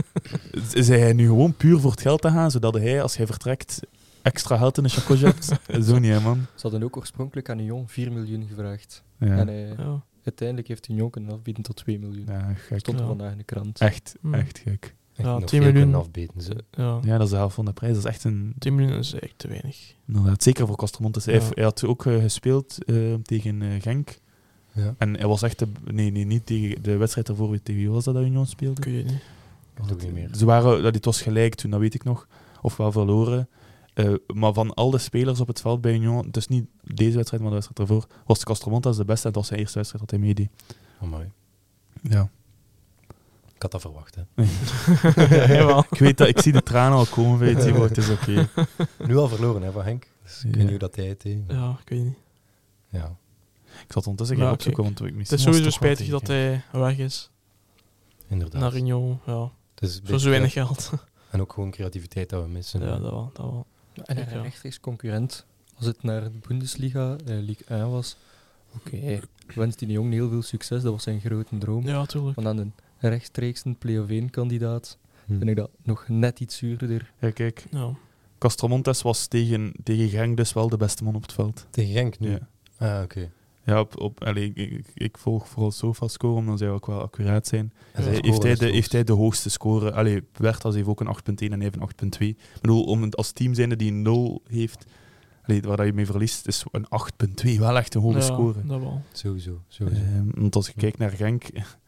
is hij nu gewoon puur voor het geld te gaan, zodat hij, als hij vertrekt, extra geld in de chakosje hebt? Zo niet, hè, man. Ze hadden ook oorspronkelijk aan Union vier miljoen gevraagd. Ja, En hij, Ja. uiteindelijk heeft Union kunnen afbieden tot twee miljoen. ja gek. Stond er Ja. vandaag in de krant. Echt, Hmm. echt gek. Echt Ja, nog twee veel miljoen. kunnen afbeten. Ze. Ja. Ja, dat is de helft van de prijs. Dat is echt een... twee miljoen is eigenlijk te weinig. Inderdaad, zeker voor Castromontes. Hij, Ja. heeft- hij had ook uh, gespeeld uh, tegen uh, Genk. Ja. En hij was echt... De, nee, nee, niet tegen de wedstrijd daarvoor. Tegen wie was dat dat Union speelde? Kun je niet. Ik weet ook niet meer. Ze waren... Dat het was gelijk toen, dat weet ik nog. Of wel verloren. Uh, maar van al de spelers op het veld bij Union... Dus niet deze wedstrijd, maar de wedstrijd daarvoor... Was Castromontes de beste. En dat was zijn eerste wedstrijd dat hij meedeed. Oh, mooi. Ja. Ik had dat verwacht, hè. Jawel. Ik weet dat... Ik zie de tranen al komen bij Timo. Het is oké. Okay. Nu al verloren, hè, van Henk. Dus ik Ja. weet niet hoe dat hij het deed. Ja, ik weet niet. Ja. Ik zal het ondertussen Ja, gaan opzoeken, kijk. want ik Het is sowieso spijtig dat hij weg is Inderdaad. naar Union. Ja, Het is een voor beetje- zo weinig geld. En ook gewoon creativiteit dat we missen. Ja, dat wel. Dat wel. En Ik, een ja. rechtstreeks concurrent, als het naar de Bundesliga, eh, Ligue één was, oké, okay, wens die Jong heel veel succes, dat was zijn grote droom. Ja, tuurlijk. Maar dan een rechtstreeks een play-off één kandidaat, Hm. vind ik dat nog net iets zuurder. Ja, kijk. Ja. Castromontes was tegen, tegen Genk dus wel de beste man op het veld. Tegen Genk nu? Ja. Ah, oké. Ja, op, op, allee, ik, ik, ik volg vooral SofaScore, omdat zij ook wel accuraat zijn. En Ja. zijn Hij- score heeft, hij is de, hoog. heeft hij de hoogste score? Allee, Werthas heeft ook een acht punt één en hij heeft een acht punt twee. Ik bedoel, om het als team zijnde die een nul heeft, allee, waar dat je mee verliest, is een acht punt twee wel echt een hoge Ja, score. dat wel. Sowieso, sowieso. Ehm, want als je kijkt naar Genk,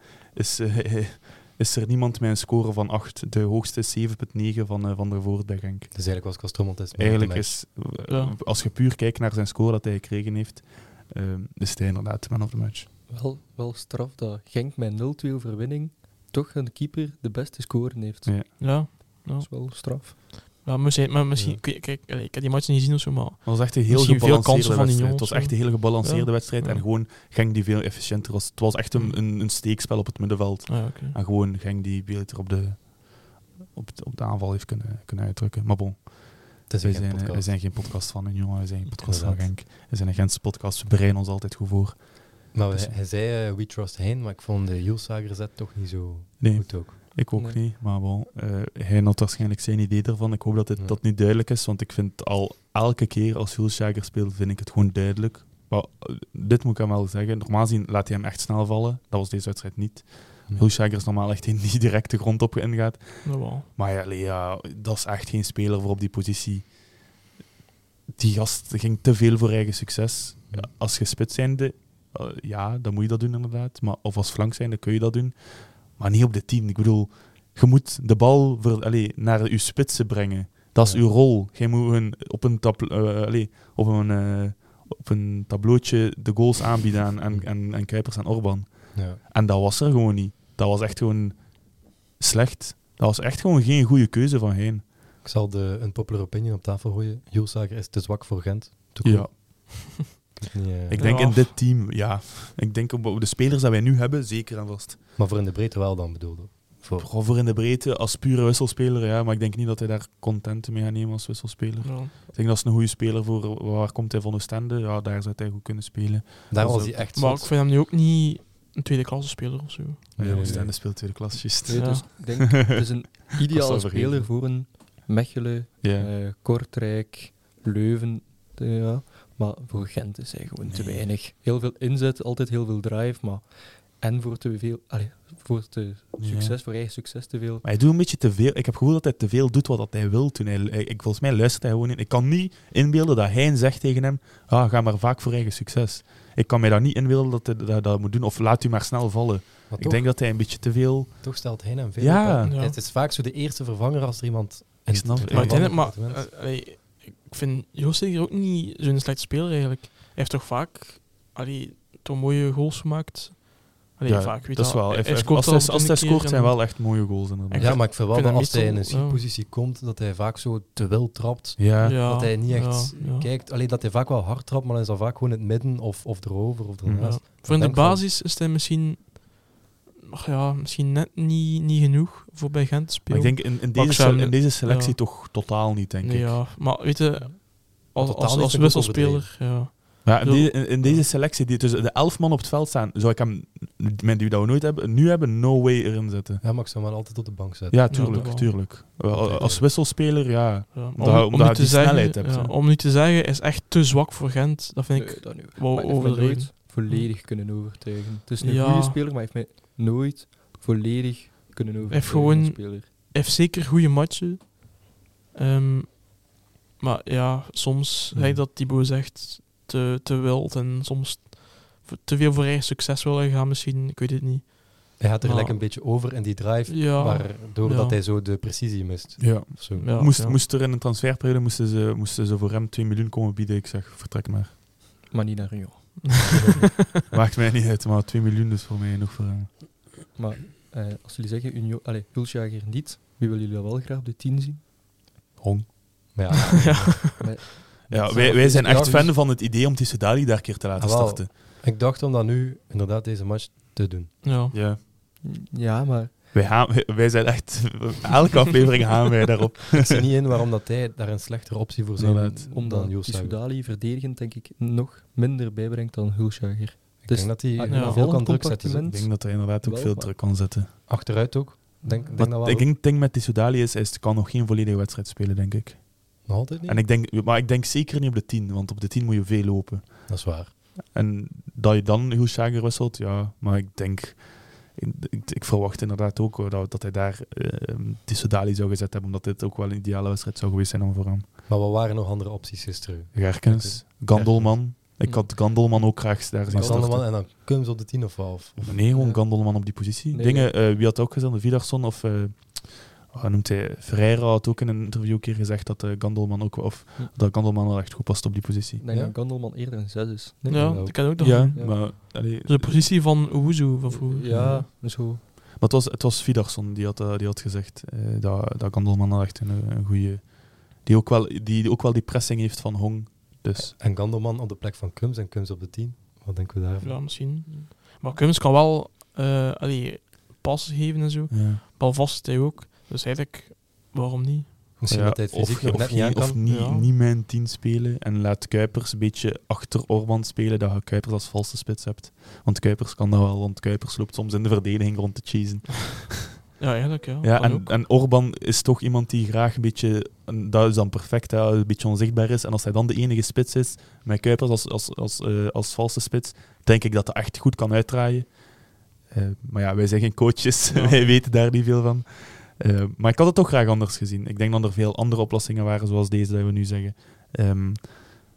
is, eh, is er niemand met een score van acht. De hoogste is zeven punt negen van, eh, van de voort bij Genk. Dus eigenlijk was Castromontes... Eigenlijk is, eh, Ja. als je puur kijkt naar zijn score dat hij gekregen heeft, ehm, is hij inderdaad de man of the match. Wel, wel straf dat Genk met nul twee overwinning toch een keeper de beste score heeft. Ja. Ja. Dat is wel straf. Ja, misschien, maar misschien, Ja. kijk, kijk, ik heb die match niet gezien of zo, maar Het was echt een heel Misschien veel gebalanceerde kansen van die wedstrijd. Het jongens, was echt ja. een heel gebalanceerde Ja. wedstrijd. Ja. En gewoon Genk die veel efficiënter was. Het was echt een, een, een steekspel op het middenveld. ah, ja, oké. En gewoon Genk die beter op de, op, de- op de aanval heeft kunnen, kunnen uitdrukken. Maar bon, Het is wij geen zijn, podcast. wij zijn geen podcast van Union, wij zijn geen podcast van Inderdaad. Genk. We zijn een Gentse podcast, we bereiden ons altijd goed voor. Maar Dus- hij, hij zei uh, We Trust Hein, maar ik vond de Julsager zet toch niet zo Nee, goed ook. ik ook Nee. niet. Maar bon, uh, hij had waarschijnlijk zijn idee ervan. Ik hoop dat het, Ja. dat nu duidelijk is, want ik vind al elke keer als Hulsjager speelt, vind ik het gewoon duidelijk. Maar uh, dit moet ik hem wel zeggen. Normaal gezien laat hij hem echt snel vallen. Dat was deze wedstrijd niet. Nee. Hulsjager is normaal echt een die direct de grond op ingaat. Dat wel. Maar ja, allee, ja, dat is echt geen speler voor op die positie. die gast ging te veel voor eigen succes. Ja. Als je spits zijnde, uh, ja, dan moet je dat doen inderdaad. Maar, of als flank zijnde kun je dat doen. Maar niet op de tien. Ik bedoel, je moet de bal voor, allez, naar je spitsen brengen. Dat is Ja. uw rol. Je moet een, op, een tabl- uh, allez, op, een, uh, op een tableautje de goals aanbieden aan, aan, aan, aan Kuipers en Orban. Ja. En dat was er gewoon niet. Dat was echt gewoon slecht. Dat was echt gewoon geen goede keuze van Hein. Ik zal de unpopular opinion op tafel gooien. Hulsager is te zwak voor Gent. Te Ja. Niet, uh, Ik denk Ja. in dit team, ja. Ik denk op de spelers dat wij nu hebben, zeker en vast. Maar voor in de breedte wel dan bedoelde. Voor. Vooral voor in de breedte, als pure wisselspeler, ja. Maar ik denk niet dat hij daar content mee gaat nemen als wisselspeler. Ja. Ik denk dat is een goede speler voor waar komt hij van Oostende. Ja, daar zou hij goed kunnen spelen. Daar dat was is hij echt Maar ik zot. vind hem nu ook niet een tweede klasse speler of zo. Nee, Ja, nee, Oostende nee. speelt tweede klas, juist. Nee, Ja. dus ik denk, het is een ideale Dat zou vergeten. speler voor een Mechelen, Ja. eh, Kortrijk, Leuven. eh, ja. Maar voor Gent is hij gewoon te Nee. weinig. Heel veel inzet, altijd heel veel drive, maar en voor te veel, allee, voor te Ja. succes, voor eigen succes te veel. Maar hij doet een beetje te veel. Ik heb het gevoel dat hij te veel doet wat dat hij wil toen. Hij, hij- ik, volgens mij luistert hij gewoon in. Ik kan niet inbeelden dat hij zegt tegen hem, ah, ga maar vaak voor eigen succes. Ik kan mij dat niet inbeelden dat hij dat, dat moet doen. Of laat u maar snel vallen. Maar Ik toch, denk dat hij een beetje te veel... toch stelt hij hem veel Ja. op. hè. Ja. Het is vaak zo de eerste vervanger als er iemand... Ik snap het. in Maar het uiteindelijk, maar, departement- eh, allee, ik vind Joost hier ook niet zo'n slecht speler eigenlijk. Hij heeft toch vaak allee, toch mooie goals gemaakt. Allee, Ja, vaak, weet dat is je wel. Hij, Hij- hij scoort als al hij, af en als toe hij een scoort, keer zijn en- wel echt mooie goals inderdaad. Ja, maar ik vind wel vind dat hem als hij in een meestal- ja. schietpositie komt, dat hij vaak zo te wild trapt. Ja. Ja, dat hij niet echt ja, ja. kijkt. Alleen dat hij vaak wel hard trapt, maar dan is dat vaak gewoon in het midden of, of erover of Mhm. ernaast. Ja. Voor in de denk van- basis is hij misschien, ach ja, misschien net niet, niet genoeg voor bij Gent te Maar spelen. ik denk in, in, Maar ik deze, zou se- in nu- deze selectie ja. toch totaal niet, denk nee, ik. ja, maar weet je, als, totaal als, niet als vind ik ook wisselspeler, ja. Ja, in, Zo- deze, in, in deze selectie, die tussen de elf man op het veld staan, zou ik hem, met die we dat we nooit hebben, nu hebben, no way erin zetten. Ja, maar ik zou hem wel altijd op de bank zetten. Ja, dat tuurlijk, wel. tuurlijk. Wel, Als wisselspeler, ja. ja. Omdat- omdat nu je te die zeggen, snelheid hebt, ja, hè. om nu te zeggen, is echt te zwak voor Gent. Dat vind ik Nee, dat nu. wel Maar hij heeft mij overdreven. nooit volledig kunnen overtuigen. Het is een Ja. goede speler, maar hij heeft mij nooit volledig kunnen overtuigen. gewoon- als speler. Hij heeft zeker goede matchen. Ehm, maar ja, soms, Hmm. hij dat Thibaut zegt, te, te wild en soms v- te veel voor eigen succes willen gaan misschien. Ik weet het niet. Hij gaat er Maar- gelijk een beetje over in die drive, Ja, waardoor ja. dat hij zo de precisie mist. ja. Of zo. ja, moest, ja. moest er in een transferperiode moesten ze, moesten ze voor hem twee miljoen komen bieden. Ik zeg, vertrek maar. Maar niet naar Union. Maakt mij niet uit, maar twee miljoen dus voor mij nog voor hem. Maar eh, als jullie zeggen Union, allez, Hulsjager niet, wie willen jullie dan wel graag op de tien zien? Hong. Maar ja, Ja. Ja, wij, wij zijn Ja, echt dus- fan van het idee om Tissoudali daar een keer te laten Ah, wel. starten. ik dacht om dat nu inderdaad deze match te doen. Ja. Ja. Ja, maar Wij, gaan, wij zijn echt... Elke aflevering gaan wij daarop. Ik zie niet in waarom dat hij daar een slechtere optie voor zou Inderdaad. dan omdat Joost Sager. Tissoudali verdedigend denk ik nog minder bijbrengt dan Hulsjager. Ik Dus- denk dat hij ah, heel ja. veel kan druk zetten. Ik Compartiment. denk dat hij inderdaad ook Wel, veel maar- druk kan zetten. Achteruit ook. Denk, denk Maar dat wel. ik denk, denk met Tissoudali is, is, kan nog geen volledige wedstrijd spelen, denk ik. Nog altijd niet? En ik denk, maar ik denk zeker niet op de tien, want op de tien moet je veel lopen. Dat is waar. En dat je dan Hulsjager wisselt, ja, maar ik denk... Ik, ik, ik verwacht inderdaad ook hoor, dat, dat hij daar uh, Tissoudali zou gezet hebben, omdat dit ook wel een ideale wedstrijd zou geweest zijn dan voor hem. Maar wat waren nog andere opties gisteren? Gerkens, Gandelman. Ik had Gandelman ook graag daar zien Maar starten. Zanderman en dan Kums op de tien of wat? Of, of- Nee, gewoon Ja. Gandelman op die positie. Nee, Dingen, eh, wie had ook gezegd? De Vidarsson of... Uh, hoe noemt hij? Ferreira had ook in een interview een keer gezegd dat uh, Gandelman ook... Of Hm. dat Gandelman wel echt goed past op die positie. ik denk Ja? dat Gandelman eerder een zes is. Nee? Ja, Ja. ik had ook nog Ja, een- Ja. maar... Allee, de positie van Owuzu van vroeger. Ja, zo. maar het was, het was Vidarsson die had, uh, die had gezegd uh, dat, dat Gandelman wel echt een, een goede... Die ook, wel, die ook wel die pressing heeft van Hong. Dus... En Gandelman op de plek van Kums en Kums op de tien. Wat denken we daarvan? Ja, misschien. Maar Kums kan wel uh, allee, passen geven en zo. Ja. Balvast hij ook. Dus eigenlijk, waarom niet? Misschien Ja, dat hij het fysiek of, nog of net niet aan niet, of kan. niet, Ja. niet mijn tien spelen en laat Kuipers een beetje achter Orban spelen, dat je Kuipers als valse spits hebt. Want Kuipers kan dat wel, want Kuipers loopt soms in de verdediging rond te chasen. Ja, eigenlijk ja. Ja, Kan en, ook. en Orban is toch iemand die graag een beetje, en dat is dan perfect, hè, een beetje onzichtbaar is. En als hij dan de enige spits is, met Kuipers als, als, als, uh, als valse spits, denk ik dat dat echt goed kan uitdraaien. Uh, maar ja, wij zijn geen coaches, Ja. wij weten daar niet veel van. Uh, maar ik had het toch graag anders gezien. Ik denk dat er veel andere oplossingen waren, zoals deze dat we nu zeggen. Um,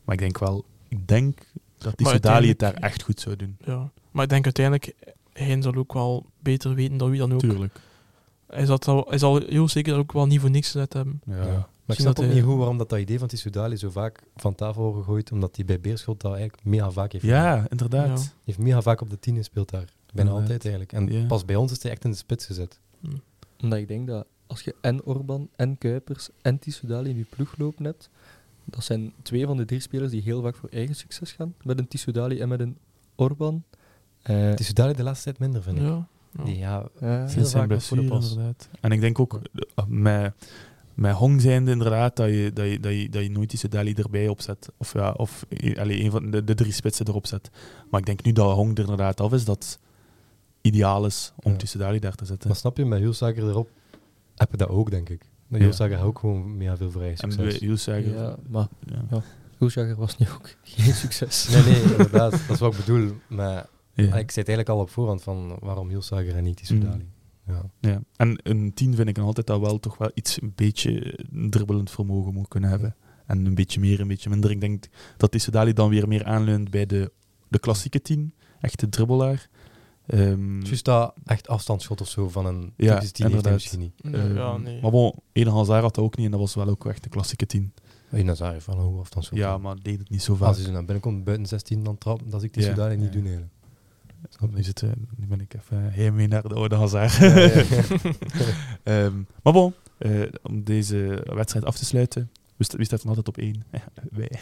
Maar ik denk wel, ik denk dat die Maar Soudali het daar uiteindelijk- echt goed zou doen. Ja. Maar ik denk uiteindelijk, hij zal ook wel beter weten dan wie dan ook. Tuurlijk. Hij zal, al, hij zal heel zeker ook wel niet voor niks gezet hebben. Ja. Ja. Maar ik Misschien snap dat ook hij- niet goed waarom dat, dat idee van die Soudali zo vaak van tafel wordt gegooid, omdat hij bij Beerschot dat eigenlijk mega vaak heeft gedaan. Ja, inderdaad. Ja. Hij heeft mega vaak op de tien gespeeld daar. Bijna Inderdaad. altijd eigenlijk. En Ja. pas bij ons is hij echt in de spits gezet. Omdat ik denk dat als je en Orban en Kuipers en Tissoudali in je ploeg lopen hebt, dat zijn twee van de drie spelers die heel vaak voor eigen succes gaan. Met een Tissoudali en met een Orban. Eh, Die Soudali de laatste tijd minder, vind ik. Ja. Ja. Die, ja, ja, veel Sinds zijn vaker voor de blessure, pas. inderdaad. En ik denk ook, uh, met, met Hong zijnde inderdaad, dat je, dat, je, dat, je, dat je nooit die Soudali erbij opzet. Of ja, of eh, allee, een van de, de drie spitsen erop zet. Maar ik denk nu dat Hong er inderdaad af is, dat het ideaal is om Ja. die Soudali daar te zetten. Maar snap je, met Hulsager erop heb je dat ook, denk ik. De Ja. Hulsager had ook gewoon mega veel vrij En succes. bij Hulsager, ja, maar ja. Hulsjager was nu ook geen succes. Nee, nee, inderdaad. Dat is wat ik bedoel. Maar Ja. ik zei het eigenlijk al op voorhand van waarom Hulsager en niet die Soudali. Ja. Ja. En een tien vind ik nog altijd dat wel toch wel iets een beetje dribbelend vermogen moet kunnen hebben. En een beetje meer, een beetje minder. Ik denk dat die Soudali dan weer meer aanleunt bij de, de klassieke tien. Echt de dribbelaar. Ehm, Juist dat echt afstandsschot of zo van een Ja, typisch tien heeft hij inderdaad. misschien niet. Nee, ehm, ja, nee. Maar bon, Eden Hazard had dat ook niet en dat was wel ook echt de klassieke tien. Hey, Nazar heeft wel een hoge afstandsschot. Ja, maar deed het niet zo vaak. als hij zo naar binnen komt, buiten zestien, dan trap, dat ik die Ja, Soudali niet ja. doen eigenlijk. Snap je? Nu, zit, eh, nu ben ik even heimwee naar de oude Hazard. Ja, ja, ja. Ehm, maar bon, eh, om deze wedstrijd af te sluiten. Wie sta- wie staat er altijd op één? Wij.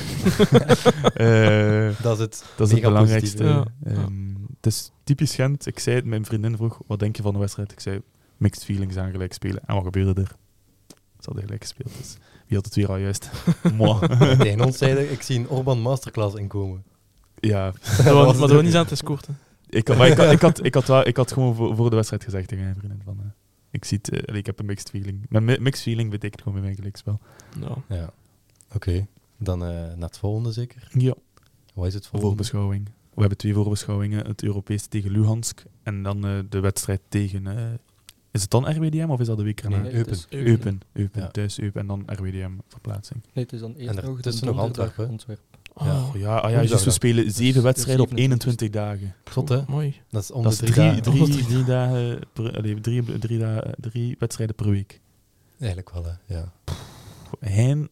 Eh, Dat is het. Dat is het Mega belangrijkste. positief, ja. Ehm, het is typisch Gent. Ik zei het, mijn vriendin vroeg, wat denk je van de wedstrijd? Ik zei, mixed feelings aan gelijk spelen. En wat gebeurde er? Ze hadden gelijk gespeeld, dus wie had het weer al juist? Moi. Tegen ons zeiden, ik zie een Orban Masterclass inkomen. Ja, Dat was, maar dat was niet aan het scoort. ik, had- maar ik, had- ik, had, ik, had, wel- ik had gewoon voor, voor de wedstrijd gezegd tegen mijn vriendin van, eh, ik, zie het, eh, allee, ik heb een mixed feeling. Mijn mi- mixed feeling betekent gewoon bij mij gelijkspel. Ja. Ja. Oké. Dan eh naar het volgende zeker. Ja. Wat is het volgende? Voorbeschouwing. We hebben twee voorbeschouwingen. Het Europees tegen Luhansk en dan eh, de wedstrijd tegen... eh, is het dan R W D M of is dat de week erna? Nee, Nee, het is Eupen. Eupen. Eupen. Ja. Thuis Eupen en dan R W D M verplaatsing. Nee, het is dan eerst En nog ertussen de nog donderdag Antwerpen. Antwerpen. Oh, Oh, ja, ah, ja Woensdag dus we dan. spelen zeven wedstrijden op zevenentwintig. eenentwintig dagen. Zot, hè? mooi. Dat is om Dat de is drie, drie, dagen. drie, drie, dagen per, allee, drie, drie, dagen, drie wedstrijden per week. Eigenlijk wel, hè. Ja. Hein...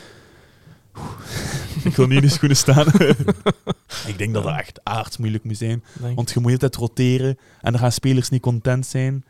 Ik wil niet in de schoenen staan. Ik denk dat dat echt aardsmoeilijk moet zijn. Denk. Want je moet altijd roteren en dan gaan spelers niet content zijn.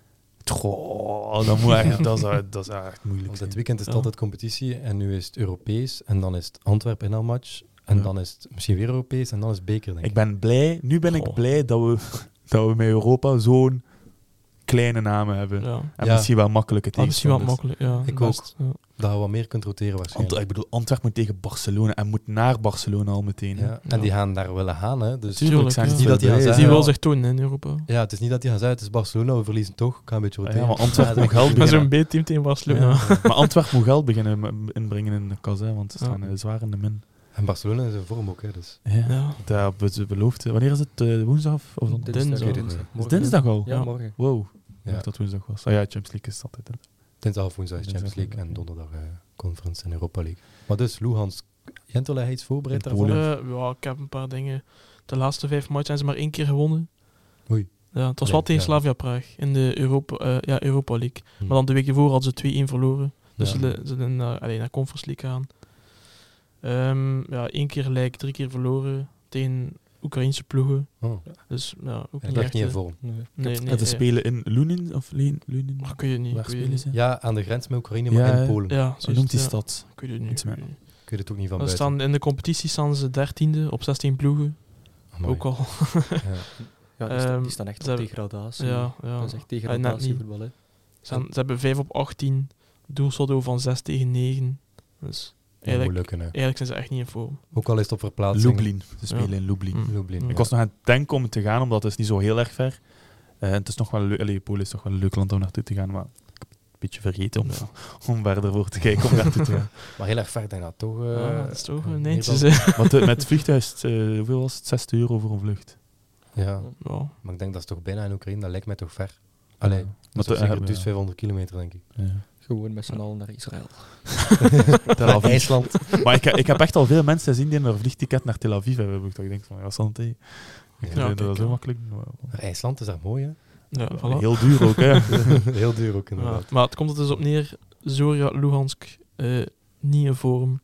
Goh, dat, moet echt, dat, is, dat is echt moeilijk Want zijn. het weekend is het Ja. altijd competitie en nu is het Europees en dan is het Antwerpen inhaalmatch en Ja. dan is het misschien weer Europees en dan is het beker, denk ik. Ik ben blij, nu ben ik Goh. blij dat we, dat we met Europa zo'n kleine namen hebben. Ja. En Ja. misschien wel makkelijke Dat is misschien wat tegenstanders. makkelijk. Ja, Ik best, ja. Dat je wat meer kunt roteren Want waarschijnlijk. ik bedoel, Antwerpen moet tegen Barcelona en moet naar Barcelona al meteen. hè. Ja. En die gaan daar willen gaan, hè. Dus Tuurlijk, Ik zeg ja. niet Niet dat die gaan blij zeggen, Die zijn. wil zich tonen in Europa. ja, het is niet dat die gaan zeggen, het is Barcelona, we verliezen toch, ik ga een beetje Ah, roteren. ja, maar Antwerpen moet dat geld is Met beginnen. zo'n B-team tegen Barcelona. Ja. Maar Antwerpen moet geld beginnen m- inbrengen in de kas, hè, want ze Ja. staan eh, zwaar in de min. En Barcelona is in vorm ook, hè. Dus. Ja. Ja. Dat be- ze beloofd. Wanneer is het? eh, woensdag of of zondag? Dinsdag. Ik weet het niet. Is Morgen. dinsdag al? Ja, Ja. morgen. Wow. Ik Ja. dacht dat woensdag was. Ah ja, Champions League is het altijd. hè. Dinsdag of woensdag is Champions Dinsdag, League en ja. donderdag eh, Conference en Europa League. Maar dus, Luhansk, Jentel, hij iets voorbereid In daarvoor? Polen. Eh, ja, ik heb een paar dingen. De laatste vijf matchen zijn ze maar één keer gewonnen. Oei. Ja, het was Nee, wel tegen ja. Slavia Praag in de Europa, eh, ja, Europa League. Hm. Maar dan de week ervoor hadden ze twee-één verloren. Dus Ja. ze ze zijn naar, allee, naar Conference League gaan. Ehm, ja, één keer gelijk, drie keer verloren tegen Oekraïnse ploegen. Oh, Dus ja, ook hij niet is echt echt. niet in eh, vorm. Nee. Nee, nee. En ze eh, spelen in Lunin of Leen- Lunin? ach, kun je niet. Waar kun je spelen niet. ze? Ja, aan de grens met Oekraïne, maar Ja, in Polen. Ja, Zo zoiets, noemt die ja. stad. Ik weet het niet. Iets ik weet met- het niet. Ik weet het ook niet van We buiten. staan in de competitie staan ze dertiende op zestien ploegen. Amai. Ook al. Ja. Ja, die, sta- Ehm, die staan echt ze op hebben- degradatie. Ja, ja. Dat is echt net degradatievoetbal, hè. Ze, zijn- ze hebben vijf op achttien. Doelsaldo van zes tegen negen. Dus Dat moet eigenlijk, lukken, hè. eigenlijk zijn ze echt niet in vorm. Ook al is het op verplaatsing. Lublin. Ze spelen Ja. in Lublin. Mm. Lublin. Ik Ik ja. was nog aan het denken om te gaan, omdat het is niet zo heel erg ver. Eh, en het is nog wel leuk. Allee, Polen is toch wel een leuk land om naartoe te gaan, maar ik heb het een beetje vergeten om, om verder voor te kijken om naartoe te gaan. Maar heel erg ver, denk ik dat toch. eh, Ah, dat is toch eh, een meer eentje. dan- hè. Want eh, met het vliegtuig is het, eh, hoeveel was het? zestig euro voor een vlucht. Ja, Ja. maar ik denk dat is toch bijna in Oekraïne, dat lijkt mij toch ver. Allee, Ja. dat Maar is toch te- zeker ja. dus vijfhonderd kilometer, denk ik. Ja. Gewoon met z'n allen naar Israël. Tel Aviv. IJsland. Maar ik, ik heb echt al veel mensen gezien die een vliegticket naar Tel Aviv hebben. Ik denk van, ja, Santé. Ik Ja, vind dat kijk, zo ja. makkelijk. Maar IJsland is daar mooi, hè? Ja, voilà. Heel duur ook, hè. Heel duur ook, Ja, inderdaad. maar het komt er dus op neer, Zorya, Luhansk, eh, niet in vorm.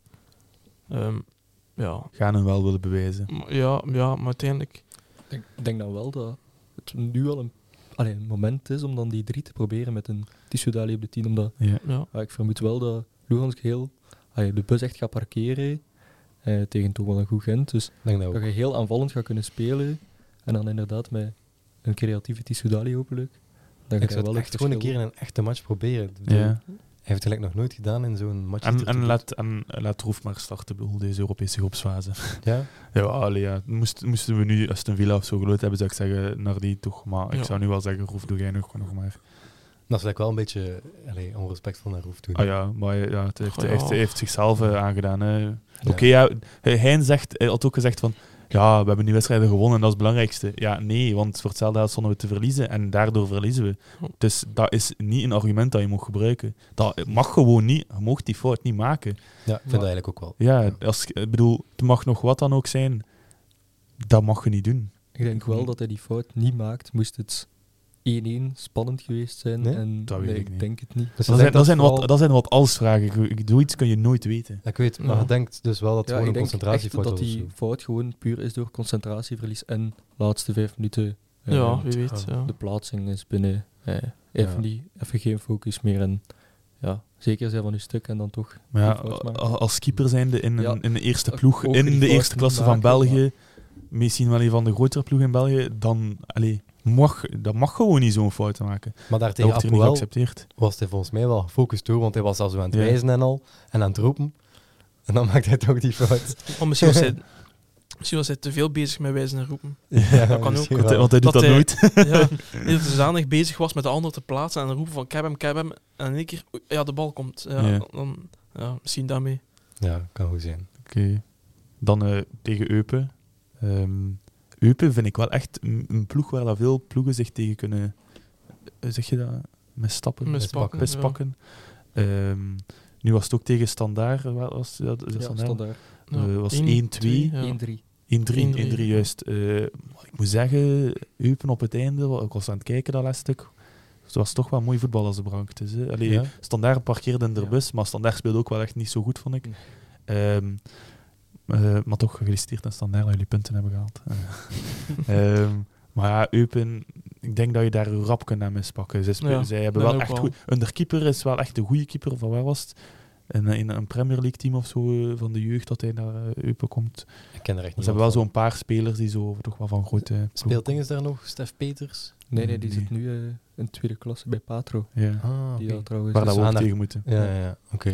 Ehm, ja. Gaan hem wel willen bewijzen. Maar ja, ja, maar uiteindelijk... Ik denk, ik denk dan wel dat het nu al een, allee, een moment is om dan die drie te proberen met een Tissoudali op de tien. Omdat Ja. Ja, ja, ik vermoed wel dat Lugansk heel allee, de bus echt gaat parkeren eh, tegen toch wel een goed Gent. Dus Ik denk dat dat ook. je heel aanvallend gaat kunnen spelen. En dan inderdaad met een creatieve Tissoudali hopelijk. Dan ga Ik je zou wel het het echt gewoon een verschil- keer in een echte match proberen. Ik bedoel, Ja. Hij heeft het gelijk nog nooit gedaan in zo'n match. En, die er en, toe laat, en laat Roef maar starten, bedoel, deze Europese groepsfase. doet. Ja? Ja, allee, ja. Moest, moesten we nu Aston Villa of zo geloot hebben, zou ik zeggen, naar die toch. Maar ik Ja. zou nu wel zeggen, Roef, doe jij nog, nog maar. Dat is eigenlijk wel een beetje allee, onrespectvol naar Roef doen. Ah ja, maar ja, het heeft, Oh, hij ja. heeft, hij heeft zichzelf uh, aangedaan. Hè. Ja. Oké, ja, hij, zegt, hij had ook gezegd van, ja, we hebben die wedstrijden gewonnen en dat is het belangrijkste. Ja, nee, want voor hetzelfde geld stonden we te verliezen en daardoor verliezen we. Dus dat is niet een argument dat je mag gebruiken. Dat mag gewoon niet, je mag die fout niet maken. Ja, ik vind dat eigenlijk ook wel. Ja, als, ik bedoel, het mag nog wat dan ook zijn, dat mag je niet doen. Ik denk wel dat hij die fout niet maakt. Moest het één-één spannend geweest zijn. Nee? En Dat weet nee, ik ik niet. denk het niet. Dus Dat je zijn, denkt dat, zijn vooral- wat, dat zijn wat als-vragen. Ik- Zoiets kun je nooit weten. Ja, ik weet, maar Ja. je denkt dus wel dat het Ja, gewoon ik een denk echt concentratiefout dat was. of die zo. fout gewoon puur is door concentratieverlies en laatste vijf minuten eh, ja wie weet. Ja. de plaatsing is binnen. Eh, Ja. even, die, even geen focus meer en ja, zeker zijn van je stuk en dan toch Maar ja, die fout maken. a- als keeper zijnde in, een, Ja, in de eerste ook- ploeg, ook in die de fout eerste niet klasse van maken, België, misschien wel een van de grotere ploegen in België, dan allee, mag, dat mag gewoon niet zo'n fout maken. Maar daar Dat tegen wordt hier niet Apoel geaccepteerd. was hij volgens mij wel gefocust door, want hij was al zo aan het Ja. wijzen en al, en aan het roepen. En dan maakt hij toch die fout. Of misschien was hij, misschien was hij te veel bezig met wijzen en roepen. Ja, dat kan ook. misschien Want hij, wel. want hij doet Dat dat, hij- nooit. Ja, dat hij zodanig bezig was met de ander te plaatsen en roepen van ik heb hem, ik heb hem. En in één keer, oei, ja, de bal komt. Ja, Ja. Dan, ja, misschien daarmee. Ja, kan goed zijn. Oké. Dan eh, tegen Eupen. Ehm, Eupen vind ik wel echt een, een ploeg waar dat veel ploegen zich tegen kunnen, eh, zeg je dat, misstappen, Mispakken, mispakken. Ehm, nu was het ook tegen Standaard. Wat was dat? Is dat Ja, Standaard? standaard. Eh, was één, één twee. ja. één-drie. één drie, één drie, één drie ja. juist. Eh, maar ik moet zeggen, Eupen op het einde, wa- ik was aan het kijken dat laatste stuk. Het was toch wel mooi voetbal als ze brak. Dus, hè. Allee, Ja. Standaard parkeerde in de Ja. bus, maar Standaard speelde ook wel echt niet zo goed, vond ik. Mm. Ehm, eh, maar toch, gefeliciteerd aan Standaard dat jullie punten hebben gehaald. Eh, ehm, maar ja, Eupen, ik denk dat je daar rap kunt aan mispakken. Zij, spe- Ja, zij hebben dat wel ook echt wel. goed. Hun keeper is wel echt een goede keeper. Van waar was het? In, in een Premier League team of zo eh, van de jeugd dat hij naar eh, Eupen komt. Ik ken er echt Ze niet hebben wel zo'n paar spelers die zo toch wel van grote ploegen Speelt Dinges daar nog? Stef Peters? Nee, nee, die Nee. zit nu eh, in tweede klasse bij Patro. Ja. Ah, Die oké. al trouwens Waar is. dat we Ah, ook naar- tegen moeten. Ja, ja, ja. Oké.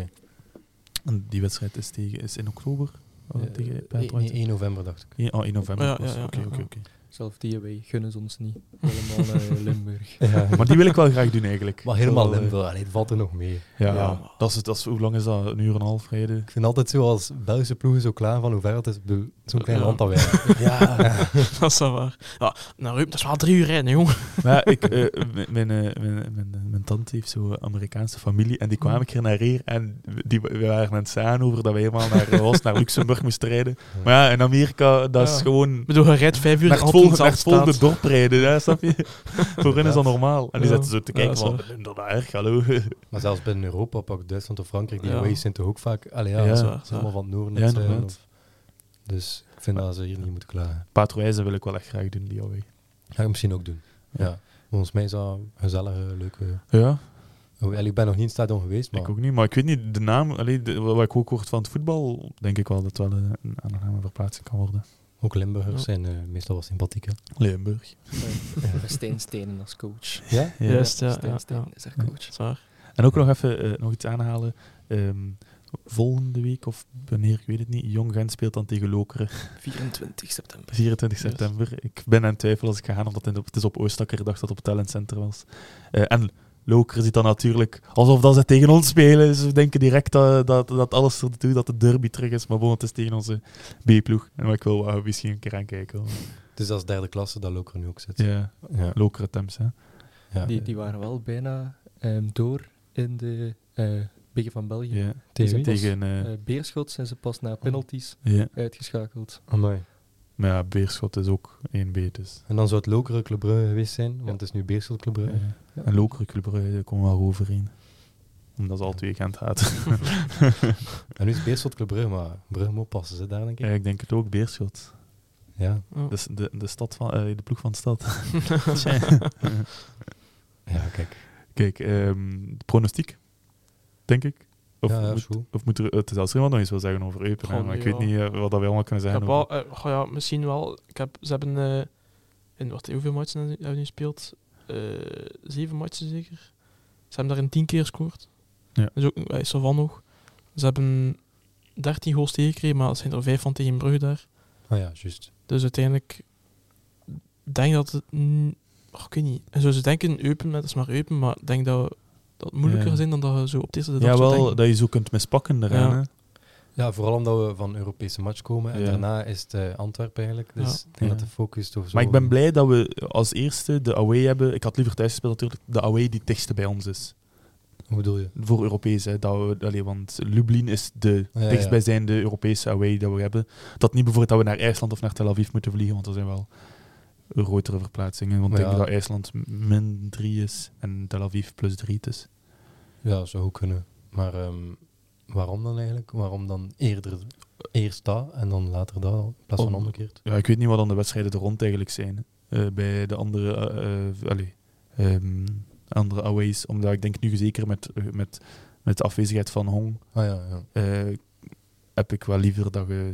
En die wedstrijd is, tegen, is in oktober. Oh, Ja, tegen eh, Patro. één- één november, dacht ik. Ja, oh, in november. Ja, was- ja, ja, Oké, ja, oké, ja. oké. Zelf die wij gunnen ze ons niet. Helemaal naar Limburg. Ja. Maar die wil ik wel graag doen eigenlijk. Maar helemaal Zo, eh, Limburg, allee, het valt er nog mee. Ja, Ja. Dat, is, dat is, hoe lang is dat? Een uur en een half rijden? Ik vind altijd zo als Belgische ploegen zo klaar van hoe ver het is. Ik bedoel, zo'n klein Ja. land dat wij hebben. Ja. Dat is wel waar. Ja, nou, Ruip, dat is wel drie uur rijden, jongen. Maar ja, ik, eh, m- mijn, eh, mijn, mijn, mijn tante heeft zo'n Amerikaanse familie en die kwamen een keer naar hier en die, we waren aan het zagen over dat wij helemaal naar, was, naar Luxemburg moesten rijden. Maar ja, in Amerika, dat is Ja. gewoon Ik bedoel, je rijdt vijf uur naar en het altijd volgende, naar het volgende staat. dorp rijden, hè, snap je? Voor hen is dat normaal. En die Ja. zitten zo te Ja, kijken dat is van, waar. "Vinden dat erg, hallo." Maar zelfs binnen Europa, pak Duitsland of Frankrijk, die Ja. ways zijn toch ook vaak... Allee, ja, Ja, ze dat is zijn waar. allemaal van het noorden Ja, en het zuiden, inderdaad. of- Dus ik vind dat ze hier niet moeten klagen. Paardrijzen wil ik wel echt graag doen, die alweer. Ga ik misschien ook doen. Ja. Ja. Volgens mij is dat een gezellige, leuke... Ja, Oh, allee, ik ben nog niet in het stadion geweest, maar... ik ook niet. Maar ik weet niet, de naam, allee, de- wat ik ook hoort van het voetbal, denk ik wel dat het wel een, een aangename verplaatsing kan worden. Ook Limburgers Ja. zijn eh, meestal wel sympathiek, hè. Limburg. Stijn Stenen als coach. Ja? Ja. Juist, ja. Stijn ja, Stenen ja. is haar Ja. coach. Dat is waar. En ook nog even eh, nog iets aanhalen. Ehm, volgende week, of wanneer, ik weet het niet, Jong Gent speelt dan tegen Lokeren. vierentwintig september. vierentwintig Yes. september. Ik ben aan het twijfelen als ik ga gaan, omdat het op- het is op Oostakker, ik dacht dat het op het Talent Center was. Eh, en Lokeren ziet dan natuurlijk alsof dat ze tegen ons spelen. Ze denken direct dat, dat, dat alles er toe, dat de derby terug is. Maar bon, het is tegen onze B-ploeg. En ik wil wel misschien een keer aan kijken. Dus dat is derde klasse dat Lokeren nu ook zit. Ja, Ja. Lokeren Temps, hè. Ja. Die, die waren wel bijna ehm, door in de uh, Beker van België. Ja. Tegen wie? Tegen... Uh, uh, Beerschot zijn ze pas na penalties ja. uitgeschakeld. Amai. Maar ja, Beerschot is ook één B. Dus. En dan zou het Lokeren Club Brugge geweest zijn, want ja. het is nu Beerschot Club Brugge. Ja. Ja. En Lokeren Club Brugge, daar komen we wel overeen. Omdat ze al twee Gent haat. En nu is Beerschot Club Brugge, maar Brugge moet passen ze daar, denk ik. Ja, ik denk het ook, Beerschot. Ja. Oh. Dus de, de, stad van, uh, de ploeg van de stad. Ja, kijk. Kijk, um, de pronostiek, denk ik. Of, ja, ja, moet, goed. of moet er, het is als er iemand nog iets wil zeggen over Eupen, hè, maar ik ja. weet niet uh, wat dat wij allemaal kunnen zeggen. Ik heb wel, uh, oh ja, misschien wel. Ik heb, ze hebben uh, in wat, hoeveel matchen hebben ze nu gespeeld? Uh, zeven matchen zeker. Ze hebben daarin tien keer gescoord. Ja. Dus ook uh, is er van nog. Ze hebben dertien goals tegengekregen, maar het zijn er vijf van tegen Brugge daar. Ah ja, juist. Dus uiteindelijk denk dat het... Mm, oh, ik weet niet. En zo ze denken Eupen, dat is maar Eupen, maar ik denk dat, dat het moeilijker ja. is dan dat je zo op deze dag Ja, zou wel, denken. dat je zo kunt mispakken daaraan. Ja. Hè. Ja, vooral omdat we van een Europese match komen en Ja. daarna is het uh, Antwerpen eigenlijk. Dus Ja. ik denk Ja. dat de focus toch zo... Maar ik ben blij dat we als eerste de away hebben. Ik had liever thuis gespeeld natuurlijk, de away die het dichtste bij ons is. Hoe bedoel je? Voor Europees, hè, dat we, allee, want Lublin is de Ja, ja. dichtstbijzijnde Europese away dat we hebben. Dat niet bijvoorbeeld dat we naar IJsland of naar Tel Aviv moeten vliegen, want dat zijn wel grotere verplaatsingen. Want Maar ik denk ja. dat IJsland min drie is en Tel Aviv plus drie is. Ja, zou ook kunnen. Maar um, waarom dan eigenlijk? Waarom dan eerder eerst dat en dan later dat, in plaats van Om- omgekeerd? Ja, ik weet niet wat dan de wedstrijden er rond eigenlijk zijn. Uh, bij de andere, uh, uh, allee, um, andere aways, omdat ik denk nu zeker met, uh, met, met de afwezigheid van Hong, Ah ja, ja. uh, heb ik wel liever dat je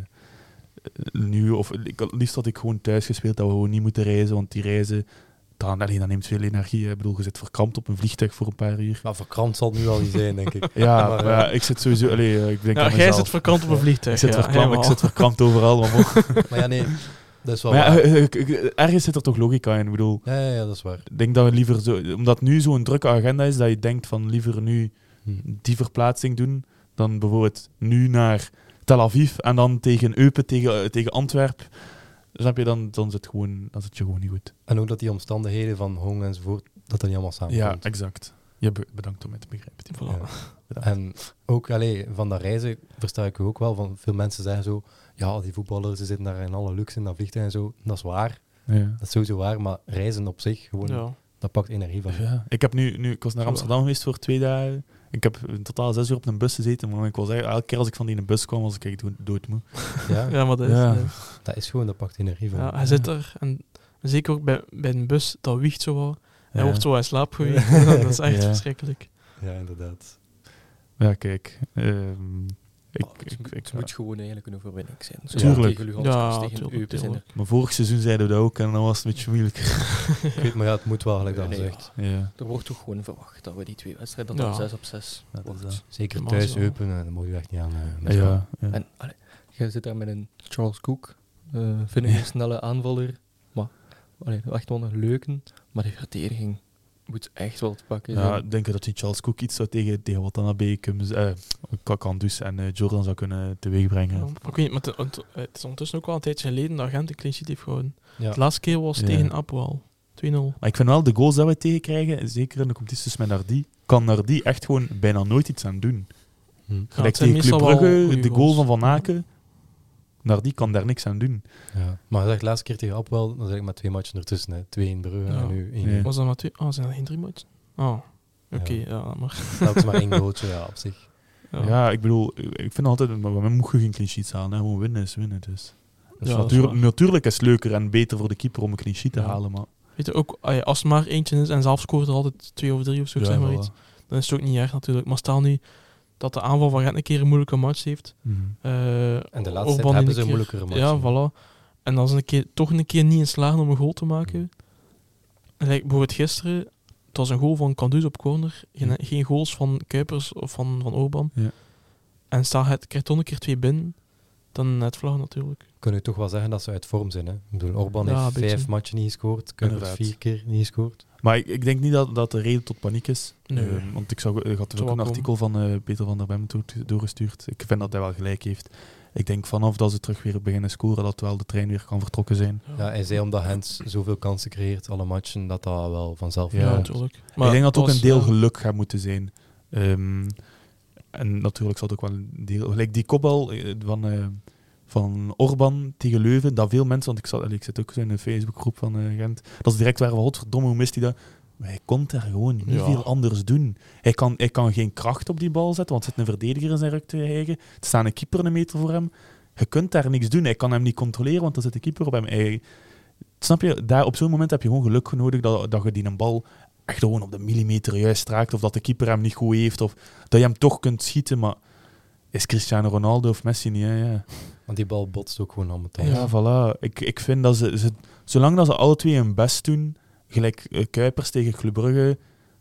uh, nu, of ik had liefst had ik gewoon thuis gespeeld, dat we gewoon niet moeten reizen, want die reizen, dan, allee, dat neemt veel energie. Hè. Ik bedoel, je zit verkrampt op een vliegtuig voor een paar uur. Maar verkrant zal het nu al niet zijn, denk ik. Ja, maar, maar, ja, uh, ik zit sowieso, allee, uh, ik denk Ja, aan jij mezelf. zit verkant op een vliegtuig. Ik zit, ja, verkrampt, ik helemaal. zit verkrampt overal. Maar, Maar ja, nee, dat is wel maar ja, waar. uh, uh, uh, ergens zit er toch logica in. Ik bedoel, Ja, ja, ja, dat is waar. ik denk dat we liever zo, omdat nu zo'n drukke agenda is, dat je denkt van liever nu Hm. die verplaatsing doen, dan bijvoorbeeld nu naar Tel Aviv en dan tegen Eupen, tegen, uh, tegen Antwerpen. Snap je, dan, dan, zit gewoon, dan zit je gewoon niet goed. En ook dat die omstandigheden van Hong enzovoort, dat dat niet allemaal Ja, samenkomt. exact. Je be- bedankt om mij te begrijpen. Tim. Ja. Bedankt. En ook allee, van dat reizen versta ik ook wel. Van veel mensen zeggen zo, ja, die voetballers ze zitten daar in alle luxe in dat vliegtuig en zo. Dat is waar, Ja. dat is sowieso waar, maar reizen op zich, gewoon, Ja. dat pakt energie van. Ja. Ik heb nu, nu, ik was naar Zo. Amsterdam geweest voor twee dagen. Ik heb in totaal zes uur op een bus gezeten, maar ik wil zeggen, elke keer als ik van die in een bus kwam, was ik echt dood- doodmoe. Ja, Ja, maar dat is... Ja. eh, dat is gewoon, dat pakt energie van. ja, hij zit er en zeker ook bij, bij een bus, dat wiegt zo wat. Hij Ja. wordt zo in slaap gewiegd. Dat is echt Ja. verschrikkelijk. Ja, inderdaad. Ja, kijk. ehm, ik, Oh, het ik, moet- ik, het moet gewoon eigenlijk een overwinning zijn. Zo Tuurlijk. tegen Lugansk, Ja, tegen tuurlijk, Eupen zijn er. tuurlijk. maar vorig seizoen zeiden we dat ook en dan was het een beetje moeilijk. Ik weet, maar ja, het moet wel, gelijk dat Nee, gezegd. Ja. Er wordt toch gewoon verwacht dat we die twee wedstrijden, Ja. dat dan zes op zes Dat is wordt. dat. Zeker Maar thuis zo. Eupen, eh, daar moet je echt niet aan. eh, Ja, misgaan. ja, ja. En allee, jij zit daar met een Charles Cook, uh, vind ik een snelle aanvaller, maar allee, echt wel een leuke, maar die verdediging moet echt wel te pakken Ja, zijn. ik denk dat die Charles Cook iets zou tegen, tegen Watanabe, Kums, eh, Kakandus en eh, Jordan zou kunnen teweegbrengen. Ja, maar ik weet niet, maar het, het- het is ondertussen ook wel een tijdje geleden dat Gent een clean sheet heeft gehouden. Ja. De laatste keer was Ja. tegen Apoel. twee nul. Maar ik vind wel, de goals dat we tegenkrijgen, zeker in de competities met Nardi, kan Nardi echt gewoon bijna nooit iets aan doen. Hm. Ja, Gelijk het zijn tegen Club meestal wel Brugge, goeie de goal goals. van Van Aken, Nardi kan daar niks aan doen. Ja. Maar hij zegt de laatste keer tegen Appel, dan zeg ik met twee matchen ertussen. Hè. Twee in Brugge Ja. en nu één. Ja. Was dat maar twee? Oh, zijn er geen drie matchen? Oh, oké, Ja. ja. maar... Dat is maar één goaltje, ja, op zich. Ja. Ja, ik bedoel, ik vind altijd, maar men moet je geen clean sheets halen, hè. Gewoon winnen is winnen. Dus. Dus Ja, dat is natuur- waar. natuurlijk is het leuker en beter voor de keeper om een clean sheet te Ja. halen, maar... Weet je, ook ah ja, als het maar eentje is en zelf scoort er altijd twee of drie of zo, Ja, zeg maar voilà. iets, dan is het ook niet erg natuurlijk. Maar stel nu dat de aanval van Gent een keer een moeilijke match heeft. Mhm. eh, En de laatste Orban tijd hebben een ze een keer- moeilijkere match. Ja, hè. voilà. En als ze een keer, toch een keer niet in slagen om een goal te maken. Mm. Like, bijvoorbeeld gisteren, het was een goal van Kandus op corner. Geen, Mm. geen goals van Kuipers of van, van Orban. Ja. En stel het krijgt toch een keer twee binnen, dan net vlag natuurlijk. Kunnen we toch wel zeggen dat ze uit vorm zijn. Hè? Ik bedoel, Orban Ja, heeft een beetje. vijf matchen niet gescoord, Kuipers Inderdaad. vier keer niet gescoord. Maar ik, ik denk niet dat dat de reden tot paniek is. Nee. Eh, want ik, zag, ik had Zou ook een wel artikel van eh, Peter van der Bem toe- doorgestuurd. Ik vind dat hij wel gelijk heeft. Ik denk vanaf dat ze terug weer beginnen scoren, dat wel de trein weer kan vertrokken zijn. Ja, hij zei omdat Hens zoveel kansen creëert, alle matchen, dat dat wel vanzelf Ja, Ja, gaat. natuurlijk. ik denk dat het ook was, een deel ja, geluk gaat moeten zijn. Um, en natuurlijk zal het ook wel een deel... Gelijk die kopbal uh, van, uh, van Orban tegen Leuven, dat veel mensen... Want ik, zat, allee, ik zit ook in een Facebookgroep van uh, Gent. Dat is direct waar van, godverdomme, hoe mist hij dat? Maar hij kon daar gewoon niet Ja. veel anders doen. Hij kan, hij kan geen kracht op die bal zetten, want er zit een verdediger in zijn rug te hijgen. Er staat een keeper een meter voor hem. Je kunt daar niks doen. Hij kan hem niet controleren, want er zit een keeper op hem. Hij, snap je? Daar, op zo'n moment heb je gewoon geluk nodig dat, dat je die een bal echt gewoon op de millimeter juist raakt, of dat de keeper hem niet goed heeft, of dat je hem toch kunt schieten, maar is Cristiano Ronaldo of Messi niet, hè? Ja. Want die bal botst ook gewoon aan elkaar. Ja, voilà. Ik, ik vind dat ze, ze... Zolang dat ze alle twee hun best doen, gelijk uh, Kuipers tegen Club Brugge,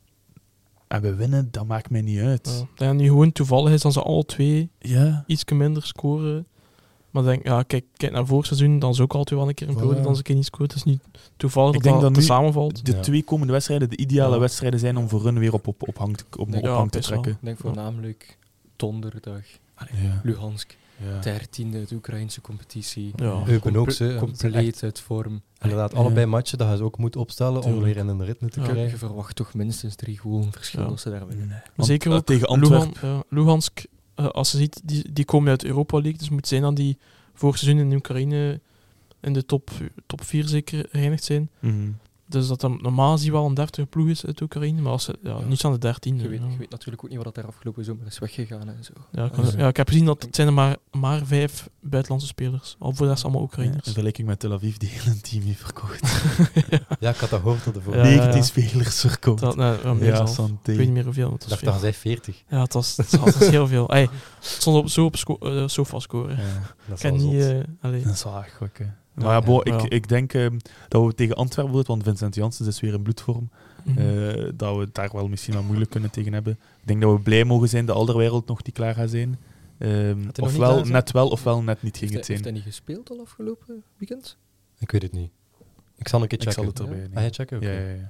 en we winnen, dat maakt mij niet uit. Ja. Dat het nu gewoon toevallig is dat ze alle twee Ja. iets minder scoren. Maar denk, ja, kijk, kijk naar vorig seizoen, dan is ook altijd wel een keer een periode Voilà. dat ze een keer niet scoort. Het is niet toevallig Ik dat denk dat, dat dat nu samenvalt. De Ja. twee komende wedstrijden de ideale Ja. wedstrijden zijn om voor hun weer op, op, op hang te, op, op Ja, hang te best wel. trekken. Ik denk voornamelijk donderdag. Ja. Luhansk, Ja. dertiende, de Oekraïnse competitie. Ja. Eupen ook, Comple- ze. compleet uit vorm. Inderdaad, Ja. allebei matchen dat je ze ook moet opstellen om Tuurlijk. weer in een ritme te Ja. Je krijgen. verwacht toch minstens drie goalen verschil Ja. als ze daar winnen. Want, Zeker uh, ook tegen Luhan, Antwerpen. ja, Luhansk, uh, als je ziet, die, die komen uit Europa League, dus het moet zijn dat die vorig seizoen in Oekraïne in de top, top vier zeker geëindigd zijn. Mhm. Dus dat dan normaal zie je wel een deftige ploeg is uit Oekraïne, maar als ze, ja, Ja. niet aan de dertiende. Je weet, ja. je weet natuurlijk ook niet wat er afgelopen zomer is weggegaan en zo. Ja, ik, kan- Dus, ja, ik heb gezien dat het zijn er maar, maar vijf buitenlandse spelers. Al voor dat is allemaal Oekraïners. In vergelijking met Tel Aviv, die heel een team heeft verkocht. Ja, ik had dat gehoord tot de Ja, vorige. ja, negentien ja. spelers verkocht. Dat, nee, ja, meer ja, zelfs. santé. Ik weet niet meer hoeveel, maar het Ik was dacht dat veel. hij veertig. Ja, het was, het was, het was heel veel. Hey, het stond op, zo op sco- uh, sofa scoren. Ja. Dat Ik is ken wel niet... zot. Uh, allee. Dat is wel echt gek, hè. Ja, Maar ja, bo, ja. ik, ik denk eh, dat we tegen Antwerpen worden, want Vincent Janssen is weer in bloedvorm, Mhm. eh, dat we het daar wel misschien wel moeilijk kunnen tegen hebben. Ik denk dat we blij mogen zijn dat Alderweireld nog niet klaar gaat zijn. Ehm, niet klaar ofwel zijn? net wel, ofwel net niet ging Heeft het hij, heeft zijn. hij niet gespeeld al afgelopen weekend? Ik weet het niet. Ik zal een keer Ik checken. zal het erbij Ja. nemen. Ah, jij checken? Oké. Ja, ja, ja.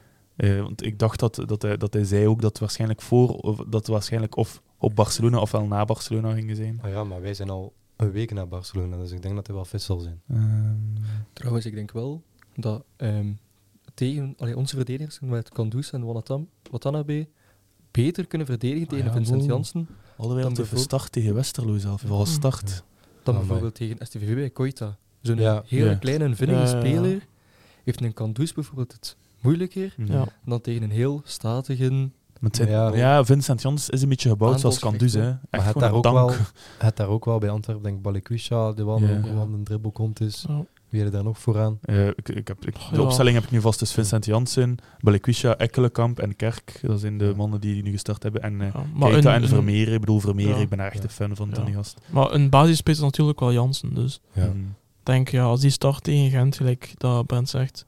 Eh, want ik dacht dat, dat, hij, dat hij zei ook dat het waarschijnlijk voor, of dat het waarschijnlijk of op Barcelona ofwel na Barcelona gingen zijn. Ah ja, maar wij zijn al een week naar Barcelona, dus ik denk dat hij wel fit zal zijn. Ehm, Trouwens, ik denk wel dat ehm, tegen allee, onze verdedigers met Kandus en Wanatam, Watanabe beter kunnen verdedigen tegen ja, Vincent wow. Janssen Alderweireld Dan heeft een start tegen Westerlo zelf. Vooral Mm. start. Ja. dan Ah, bijvoorbeeld tegen S T V V bij Koita. Zo'n Ja. hele Ja. kleine en vinnige Ja, ja, ja. speler heeft een Kandus bijvoorbeeld het moeilijker Ja. dan tegen een heel statige... Maar het zijn- Ja. ja, Vincent Jans is een beetje gebouwd zoals Kandus. Hè. Echt Maar het gewoon daar, een ook tank. wel, het daar ook wel bij Antwerpen, denk ik, Balikwisha, die wel Ja. ook Ja. wel een dribbelkont is. Ja. Wie er daar nog vooraan? Eh, ik, ik heb, ik, de Ja. opstelling heb ik nu vast. Dus Vincent Janssen, Balikwisha, Ekkelenkamp en Kerk. Dat zijn de Ja. mannen die nu gestart hebben. En uh, Ja, maar Keita een- en een- Vermeer. Ik bedoel, Vermeer, Ja. ik ben daar echt Ja. een fan van, Ja. van die gast. Maar een basisspeler is natuurlijk wel Jansen. Dus Ja. Mhm. ik denk, ja, als die start tegen Gent, gelijk dat Brent zegt,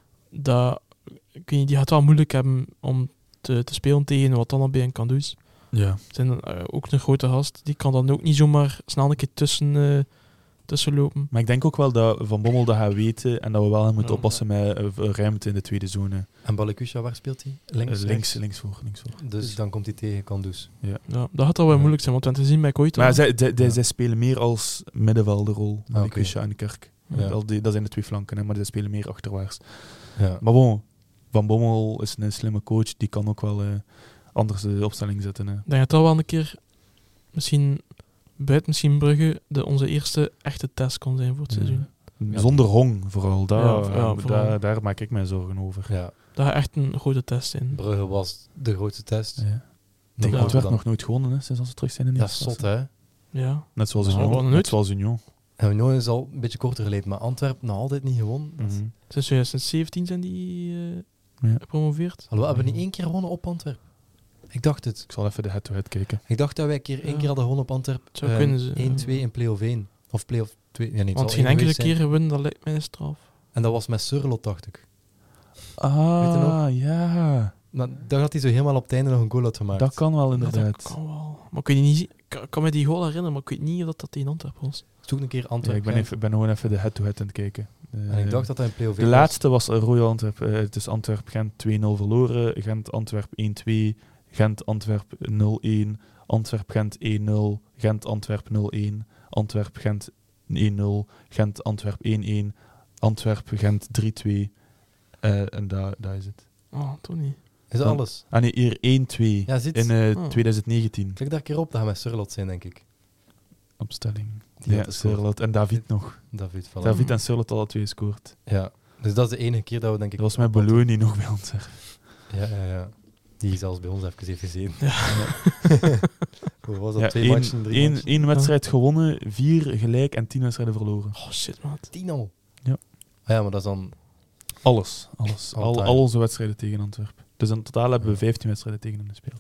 dat, ik weet niet, die gaat wel moeilijk hebben om te, te spelen tegen Watanabe en Kandus. Ja. Zijn uh, ook een grote gast. Die kan dan ook niet zomaar snel een keer tussen, uh, tussen lopen. Maar ik denk ook wel dat Van Bommel dat gaat weten en dat we wel moeten Ja. oppassen met uh, ruimte in de tweede zone. En Balikwisha, waar speelt hij? Uh, Links? links, rechts? links voor. Links voor. Dus dan komt hij tegen Kandus. Ja, dat gaat al wel Ja. moeilijk zijn, want we hebben het gezien bij Koita. Maar zij, zij, zij, Ja. zij spelen meer als middenvelderrol, Ah, Balikwisha oké. en Kerk. Ja. Dat, die, dat zijn de twee flanken, hè, maar zij spelen meer achterwaarts. Ja. Maar bon, Van Bommel is een slimme coach, die kan ook wel uh, anders de opstelling zetten. Hè. Ik denk dat dat wel een keer, misschien buiten misschien Brugge, de, onze eerste echte test kon zijn voor het Ja. seizoen. Ja. Zonder Hong vooral, daar, Ja, ja, daar, vooral. daar maak ik mij zorgen over. ja. Dat gaat echt een grote test zijn. Brugge was de grootste test. Ja. Nog Tegen groter Antwerpen dan- nog nooit gewonnen, hè, sinds als ze terug zijn in de Dat is eerste zot, klasse. hè? Ja. Net zoals Ja, Union. gewonnen Net nooit. zoals Union. En Union is al een beetje korter geleden, maar Antwerpen nog altijd niet gewonnen. Dat is- Mhm. Sinds twintig zeventien zijn die uh, Ja. gepromoveerd. Hallo, we hebben niet één keer gewonnen op Antwerpen. Ik dacht het. Ik zal even de head-to-head kijken. Ik dacht dat wij een keer één Ja. keer hadden gewonnen op Antwerpen. Zou Eh, kunnen ze, één twee ja. in play-off één. Of play-off twee. Ja, nee, het Want zal geen één enkele geweest zijn. keer winnen, dat lijkt mij een straf. En dat was met Surlot, dacht ik. Ah, Weet je nog? ja. Maar dan had hij zo helemaal op het einde nog een goal had gemaakt. Dat kan wel Ja, inderdaad. dat kan wel. Maar ik weet niet, ik kan, ik kan me die goal herinneren, maar ik weet niet of dat, dat tegen Antwerpen was. Zoek een keer Ja, Antwerpen. ik ben, Gent. even, ben gewoon even de head-to-head aan het kijken. En Eh, ik dacht dat hij een play-off de één was. laatste was eh, Royal Antwerp. eh, het is Antwerp-Gent twee nul verloren. Gent-Antwerp één twee. Gent-Antwerp nul een. Antwerp-Gent één nul. Gent-Antwerp nul een. Antwerp-Gent één nul. Gent-Antwerp één een. Antwerp-Gent drie twee. Eh, en daar daar is het. Oh, toch niet. Is dat Ja. alles? Ah nee, hier één twee. Ja, zit. In eh, Oh. twintig negentien. Klik daar een keer op, dat gaat met Surlot zijn, denk ik. Opstelling. Die Ja, had gescoord. Surlot en David nog. David, voilà. David en Surlot alle twee gescoord. Ja, dus dat is de enige keer dat we denk ik... Dat was met Bologna nog bij ons. Hè. Ja, ja, ja. Die zelfs bij ons even heeft gezien. Ja. Hoe was dat? Ja, Twee één, matchen, drie één, matchen? één wedstrijd gewonnen, vier gelijk en tien wedstrijden verloren. Oh shit, man. Tien al. Ja. Ah ja, maar dat is dan... Alles. alles. Al, Altijd. al onze wedstrijden tegen Antwerpen. Dus in totaal hebben we Ja. vijftien wedstrijden tegen hen gespeeld.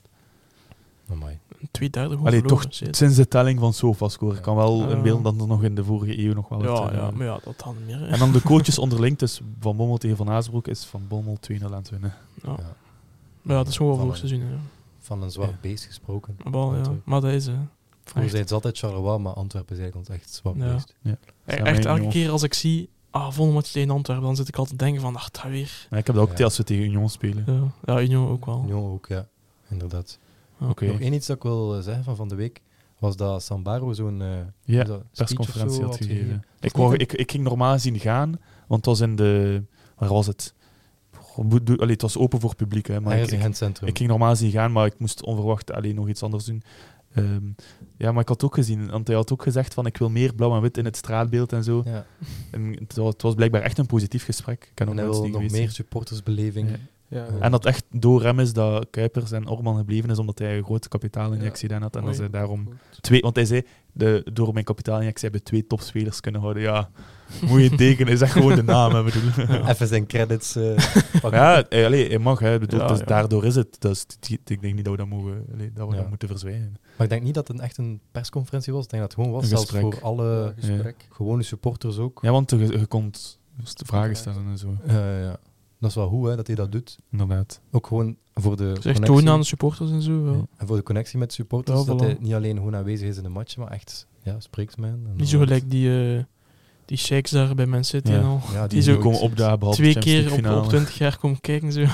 Amai. Twee derde gewoon Allee, verloren, toch shit. sinds de telling van SofaScore. Ik kan wel Ja. inbeelden dat er nog in de vorige eeuw nog wel Ja, wedstrijden ja, waren. maar ja, dat dan meer. hè. En dan de coaches onderling, dus Van Bommel tegen Van Azenbroek, is Van Bommel twee nul aan het winnen. Ja. Ja. Maar ja, dat is gewoon wel Van voor het seizoen. hè. Van een zwart Ja. beest gesproken. Maar, wel, ja. Antwerpen. maar dat is... hè. Vroeger Echt. zeiden ze altijd Charleroi, maar Antwerpen is eigenlijk ons echt zwart Ja. beest. Ja, E- mijn Echt elke jongen. keer als ik zie... Ah, volgende match tegen Antwerpen, dan zit ik altijd te denken van... Ach, dat weer. Maar ik heb dat ook Ja. als we tegen Union spelen. Ja, ja Union ook wel. Union ook, ja. Inderdaad. Ja. Oké. Nog één iets dat ik wil eh, zeggen van van de week, was dat Sambaro zo'n eh, Ja, is dat, speech persconferentie of zo had gegeven. Dat Ik, is niet wou, een- ik, ik ging normaal gezien gaan, want het was in de... Waar was het? Goh, moet- doe- Allee, het was open voor publiek, hè, maar Ergens ik, in ik, Gent Centrum. ik ging normaal gezien gaan, maar ik moest onverwacht alleen nog iets anders doen. Ehm, ja, maar ik had ook gezien, want hij had ook gezegd van ik wil meer blauw en wit in het straatbeeld en zo. ja. En het, was, het was blijkbaar echt een positief gesprek. Ik ken ook En hij mensen wil die nog geweest meer zijn. supportersbeleving. Ja. Ja, En En dat echt door hem is dat Kuipers en Orban gebleven is, omdat hij een grote kapitaalinjectie dan had. En dat Mooi. ze daarom twee, want hij zei, de, door mijn kapitaalinjectie hebben we twee topspelers kunnen houden. Ja, moet je tekenen, is echt gewoon de naam. Hè, bedoel. Ja. Even zijn credits eh, pakken. Ja, hij, allee, hij mag, hè, bedoel, Ja, dus ja. daardoor is het. Dus, t- ik denk niet dat we dat, mogen, allee, dat, we Ja. dat moeten verzwijgen. Maar ik denk niet dat het een echt een persconferentie was. Ik denk dat het gewoon was, Een zelfs gesprek. voor alle Ja, gesprek. gewone supporters ook. Ja, want je, je kon vragen stellen en zo. Eh, ja. Dat is wel goed hè, dat hij dat doet. Inderdaad. Ook gewoon voor de Zeg connectie. tonen aan de supporters en zo. Ja. Ja. En voor de connectie met supporters, Ja, dat voilà. hij niet alleen gewoon aanwezig is in de match, maar echt ja, spreeksman. En Niet zo dan- gelijk die, eh die sheiks daar bij Man City Ja. en al. Ja, die zo nooit komen ziet. opdagen behalve Twee Champions keer League op, op finale. twintig jaar komen kijken. Zo.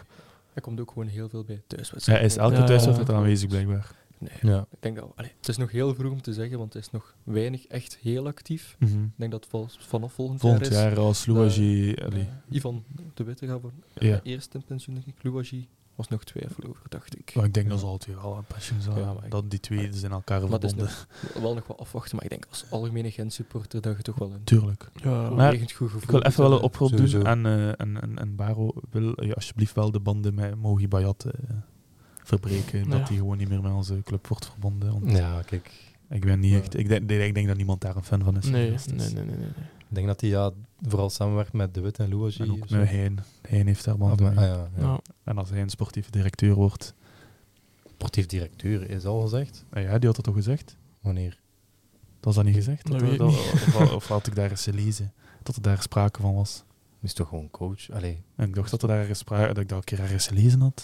Er komt ook gewoon heel veel bij Ja, thuiswedstrijden. hij is elke Ja, thuiswedstrijd ja. aanwezig, blijkbaar. Nee, Ja. ik denk dat... Allee, het is nog heel vroeg om te zeggen, want hij is nog weinig echt heel actief. Mhm. Ik denk dat het vol- vanaf volgend, Volgend jaar is. jaar als Louagie... Eh, allee, Ivan de Witte gaat voor Ja. eh, eerst in pensioen, denk ik. Louagie was nog twijfel over, dacht ik. maar ik denk dat ze altijd wel een passion zijn. Ja, maar ik- dat die twee zijn elkaar Maar het is verbonden. nog, wel nog wat afwachten, maar ik denk als algemene Gent-supporter dat je toch wel een Tuurlijk. Ja, Maar overwegend goed gevoel Ik wil moet even wel een hebben. oproep doen Sowieso. aan, eh, en, en, en Baro wil je alsjeblieft wel de banden met Mogi Bayat eh, verbreken. Ja. Dat hij gewoon niet meer met onze club wordt verbonden. Want Ja, kijk. ik ben niet Ja. echt... Ik denk, ik denk dat niemand daar een fan van is. nee, Dus- nee, nee, nee, nee, nee. Ik denk dat hij ja, vooral samenwerkt met De Wit en Louagie. En ook of zo. met Hein. Hein heeft daar Of banden met- mee. ah, ja, ja. Ja. En als hij een sportief directeur wordt... Sportief directeur is al gezegd. Ah ja, die had dat toch gezegd? Wanneer? Dat is dat niet gezegd? Dat Dat- weet ik dat- niet. of, of had ik daar eens gelezen? Dat er daar sprake van was. Is toch gewoon coach? Allee. En ik dacht dat, er daar ergens spra- dat ik dat een keer ergens gelezen had.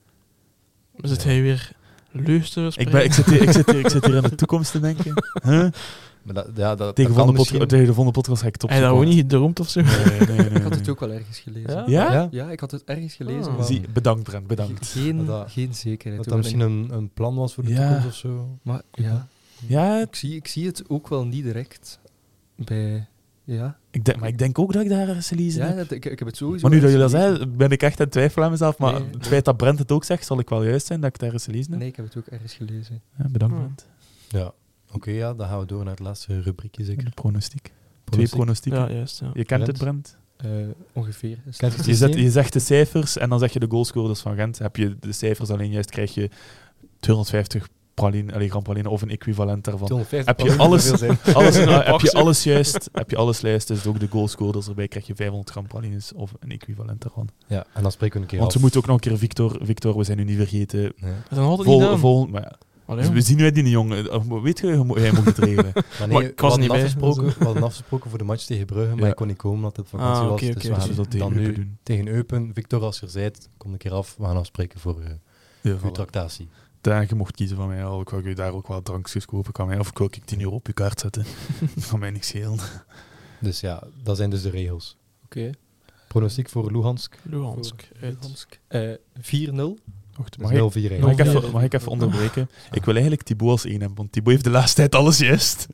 Maar zit Ja. hij weer leugens te Ik, verspreiden? ben, ik, zit hier, ik, zit hier, ik zit hier in de toekomst te denken. Huh? Maar dat, ja, dat, Tegen, dat kan volgende pod- misschien- tegen de volgende podcast ga ik het Hij dat opzoeken. gewoon niet gedroomd of zo? Nee, nee, nee, Ik had nee. het ook wel ergens gelezen. Ja? Ja? Ja? Ja, ik had het ergens gelezen, Ah. maar Zie, bedankt Brent, bedankt. geen, Maar dat- geen zekerheid. Dat dat over. misschien een, een plan was voor de Ja. toekomst of zo. Maar ja, Ja, ik zie, ik zie het ook wel niet direct bij... Ja, ik denk, maar ik denk ook dat ik daar ergens gelezen ja heb. dat, ik, ik heb het sowieso... Maar nu dat je dat ergens gelezen. zei, ben ik echt aan het twijfelen aan mezelf. Maar Nee. het feit dat Brent het ook zegt, zal ik wel juist zijn dat ik daar eens gelezen heb. Nee, ik heb het ook ergens gelezen. Ja, bedankt Hmm. Brent. Ja. Oké, ja, dan gaan we door naar het laatste rubriekje zeker. De pronostiek. Twee Pronostiek. pronostieken. Ja, juist. Ja. Je kent het, Brent? Brent? Eh, ongeveer. Is Kent het- je Je, zet, systeem? je zegt de cijfers en dan zeg je de goalscorers van Gent. Heb je de cijfers alleen juist, krijg je tweehonderdvijftig praline, allee, gram praline of een equivalent daarvan. tweehonderdvijftig Heb je procent alles- zou veel zijn. Alles, nou, heb je Pakje. alles juist, heb je alles juist, dus ook de goalscorers erbij, krijg je vijfhonderd gram pralines of een equivalent daarvan. Ja, en dan spreken we een keer Want af. we moeten ook nog een keer Victor, Victor, we zijn nu niet vergeten. Ja. Dat is nog altijd niet Vol, gedaan. vol, maar ja, Allee, dus we zien wij die niet, jongen. Uh, Weet je, je mo- jij moet het regelen. Maar Maar nee, ik was we er niet hadden bij, afgesproken, dus, we hadden afgesproken voor de match tegen Brugge, maar Ja. ik kon niet komen omdat het vakantie Ah, was. oké, dus oké. we Dus gaan we dat tegen dan nu Eupen doen. tegen Eupen. Victor, als je er zijt, kom een keer af. We gaan afspreken voor eh Ja, uw voilà. tractatie. Dan, je mocht kiezen van mij, al. Ik wil je daar ook wel drankjes kopen, kan mij, of ik wil ik tien euro op je kaart zetten. Dat kan mij niks schelen. Dus ja, dat zijn dus de regels. Oké. Pronostiek voor Luhansk. Luhansk. Voor uit. Luhansk. Eh, vier nul. Wacht, Dat mag, is ik, nul vier mag, ik eigenlijk. nul vier. even, mag ik even onderbreken? Ik wil eigenlijk Thibaut als één hebben, want Thibaut heeft de laatste tijd alles juist.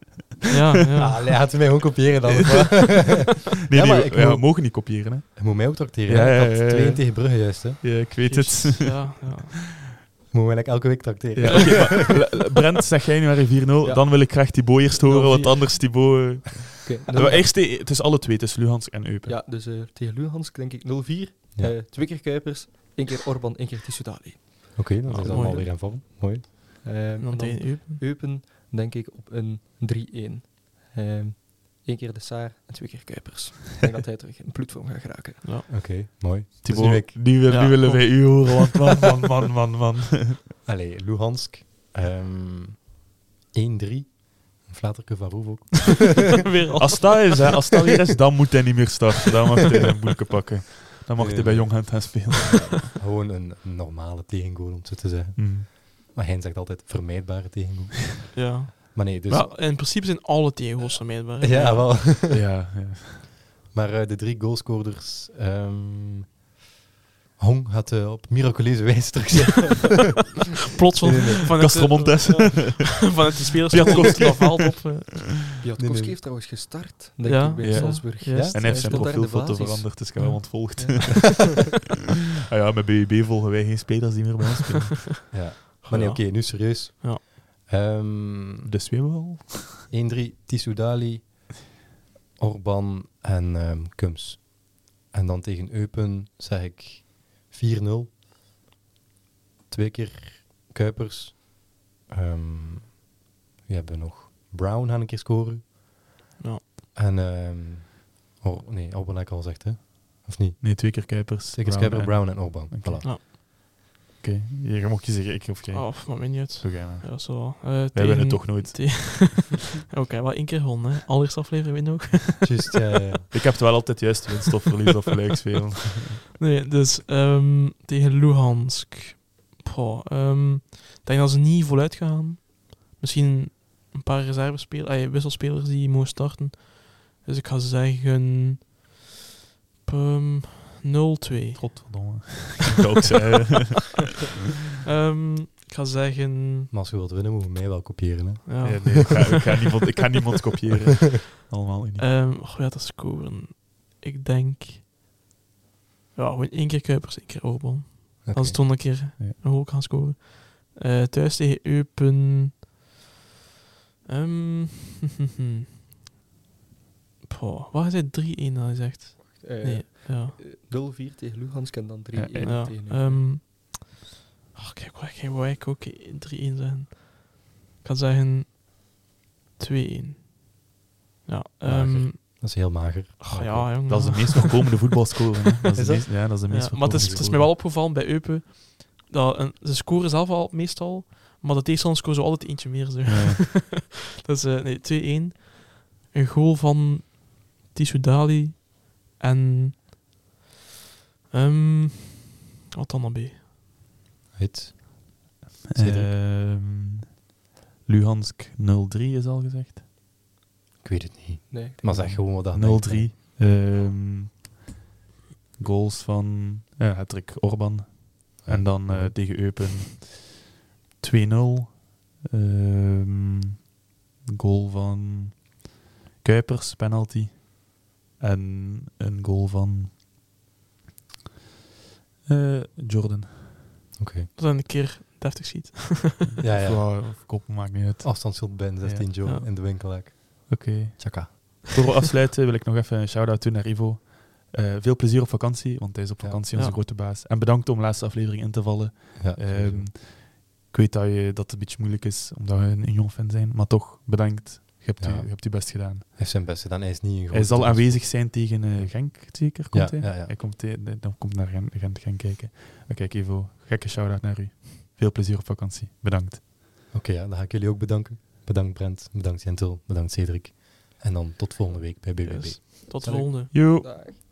Ja, ja. Ah, laten we mij gewoon kopiëren dan. Nee, Ja, nee, maar we, ik ja, we moet- mogen niet kopiëren. Hè. Je moet mij ook tracteren. Ja, hè? ja, Ik had ja, ja. twee tegen Brugge juist. Hè. Ja, ik weet Jezus, het. Ja, ja. Je moet mij like elke week tracteren. Ja, oké, maar, L- L- Brent, zeg jij nu maar vier nul. Ja. Dan wil ik graag Thibaut eerst horen, nul vier. want anders Thibaut... eh, Oké, Maar nul- eerst, eh, het is alle twee, het is Luhansk en Eupen. Ja, dus eh, tegen Luhansk denk ik nul vier. Ja. Eh, twee keer Kuipers, één keer Orban, één keer Tissoudali. Oké, dan Ah, zijn ze mooi. allemaal weer in vorm. Mooi. Ehm, En en dan dan tegen Eupen. Eupen denk ik op een drie-een. Ehm Eén keer de Saar en twee keer Kuipers. Ik denk dat hij terug in bloedvorm gaat geraken. Ja. Oké, mooi. Dus Thibaut, nu ik... nu, wil- Ja, nu willen kom. wij u horen, want man, man, man, man, man. Allee, Luhansk. ehm één drie. Een flaterke van Roef ook. Weer al. Als dat is, hè, als dat weer is, dan moet hij niet meer starten. Dan mag hij een boeken pakken. Dan mag Nee, hij bij nee. Jong Gent gaan spelen. Gewoon een normale tegengoal, om het zo te zeggen. Hmm. Maar hij zegt altijd vermijdbare tegengoal. Ja. Maar nee, dus... Maar in principe zijn alle tegengoals vermijdbaar. hè. ja, wel. Ja, ja. Maar eh, de drie goalscorers... ehm Hong had eh, op miraculeuze wijze terugzet. Plots van, Nee, nee, vanuit Castro de- Montes. ja, vanuit de spelers Piatkowski. dat valt op. eh. Piatkowski Nee, nee. heeft trouwens gestart, denk Ja, ik, bij ja. Salzburg. Ja. En hij heeft zijn stond daar in de profielfoto basis. veranderd, dus ik heb wel Ja. ontvolgd. Ja. ah ja, met B U B volgen wij geen spelers die meer bij ons spelen. Ja. Maar nee, Ja. oké, nu serieus. Ja. Ehm Dus weer wel. één drie, Tissoudali, Orban en ehm Kums. En dan tegen Eupen zeg ik vier nul. Twee keer Kuipers. Ehm wie hebben we nog? Brown gaan een keer scoren. Ja. En, ehm Or- nee, Orban heb ik al gezegd, hè? Of niet? Nee, twee keer Kuipers. Twee keer Brown Kuiper, en- Brown en Orban. Oké. Voilà. Ja. Oké, hier mocht je zeggen, ik of jij. Oh, maakt mij niet uit. Zo gaan we. Ja, zo. Eh, Wij tegen- winnen het toch nooit. Oké, wel één keer gewonnen. Hè. Allereerste aflevering winnen ook. Juist, ja, ja, ja. Ik heb het wel altijd juist winst of verlies of gelijk spelen. Nee, dus ehm, tegen Luhansk. Poh, ehm, ik denk dat ze niet voluit gaan. Misschien een paar reservespelers, ah, wisselspelers die mogen starten. Dus ik ga zeggen um, nul twee. Godverdomme. Ik kan ook zeggen. Ehm, ik ga zeggen... Maar als je wilt winnen, moeten we mij wel kopiëren. Hè? Ja. Nee, nee, ik, ga, ik, ga niemand, ik ga niemand kopiëren. Allemaal niet. Ehm, oh, ja, dat scoren. Ik denk... Ja, gewoon één keer Kuipers, één keer Orban. Oké. Als ze toen een keer Ja. een goal gaan scoren. Eh, thuis tegen Eupen... Ehm Poh, wat is het? drie-een had je zegt? Eh, Nee, ja. nul vier tegen Lugansk en dan drie-een ja. tegen Eupen. ehm oh, kijk, wat ik wou ik ook drie-een zeggen. Ik ga zeggen twee-een. Ja, ehm Mager. Dat is heel mager. oh, ja, jongen. Dat is de meest voorkomende voetbalscore. Hè. Dat is, Is de dat? meest, ja, dat is de meest Ja, maar het is, het is voorkomende mij wel opgevallen bij Eupen dat een, ze scoren zelf al meestal, maar de tegenstander scoren zo altijd eentje meer. Zo. score. Ja. Dus eh, nee, twee-een. Een goal van Tissoudali en ehm wat dan nog bij? Hit. Cedric. Ehm, Luhansk nul drie is al gezegd. Ik weet het niet. Nee, ik denk Maar dat- zeg gewoon wat dat nul denkt, hè. drie. Ehm, goals van ja, Hattrick Orban. En dan eh, tegen Eupen twee nul. Ehm, goal van Kuipers, penalty. En een goal van eh, Jordan. Oké. Dat is een keer deftig ziet. Ja, ja. Of, of kop, maakt niet uit. Afstandsschot Ben, zestien Joe Ja. in de winkelhek. Oké. Tjaka. Voor we afsluiten wil ik nog even een shout-out doen naar Ivo. Eh, veel plezier op vakantie, want hij is op Ja. vakantie, onze Ja. grote baas. En bedankt om de laatste aflevering in te vallen. Ja, Ehm, sowieso. ik weet dat, je, dat het een beetje moeilijk is, omdat we een Union-fan zijn. Maar toch, bedankt. Je hebt, Ja. u, je hebt je best gedaan. Hij heeft zijn best gedaan. Hij is niet een Hij zal grote- aanwezig zijn tegen eh, Genk, zeker? Komt Ja, hij? ja, ja. Hij komt, eh, dan komt naar Gent, Gent gaan kijken. Maar kijk, Ivo, gekke shout-out naar u. Veel plezier op vakantie. Bedankt. Oké, ja, dan ga ik jullie ook bedanken. Bedankt Brent, bedankt Jentel, bedankt Cedric. En dan tot volgende week bij B B B. Yes. Tot de Salut. volgende. Yo. Dag.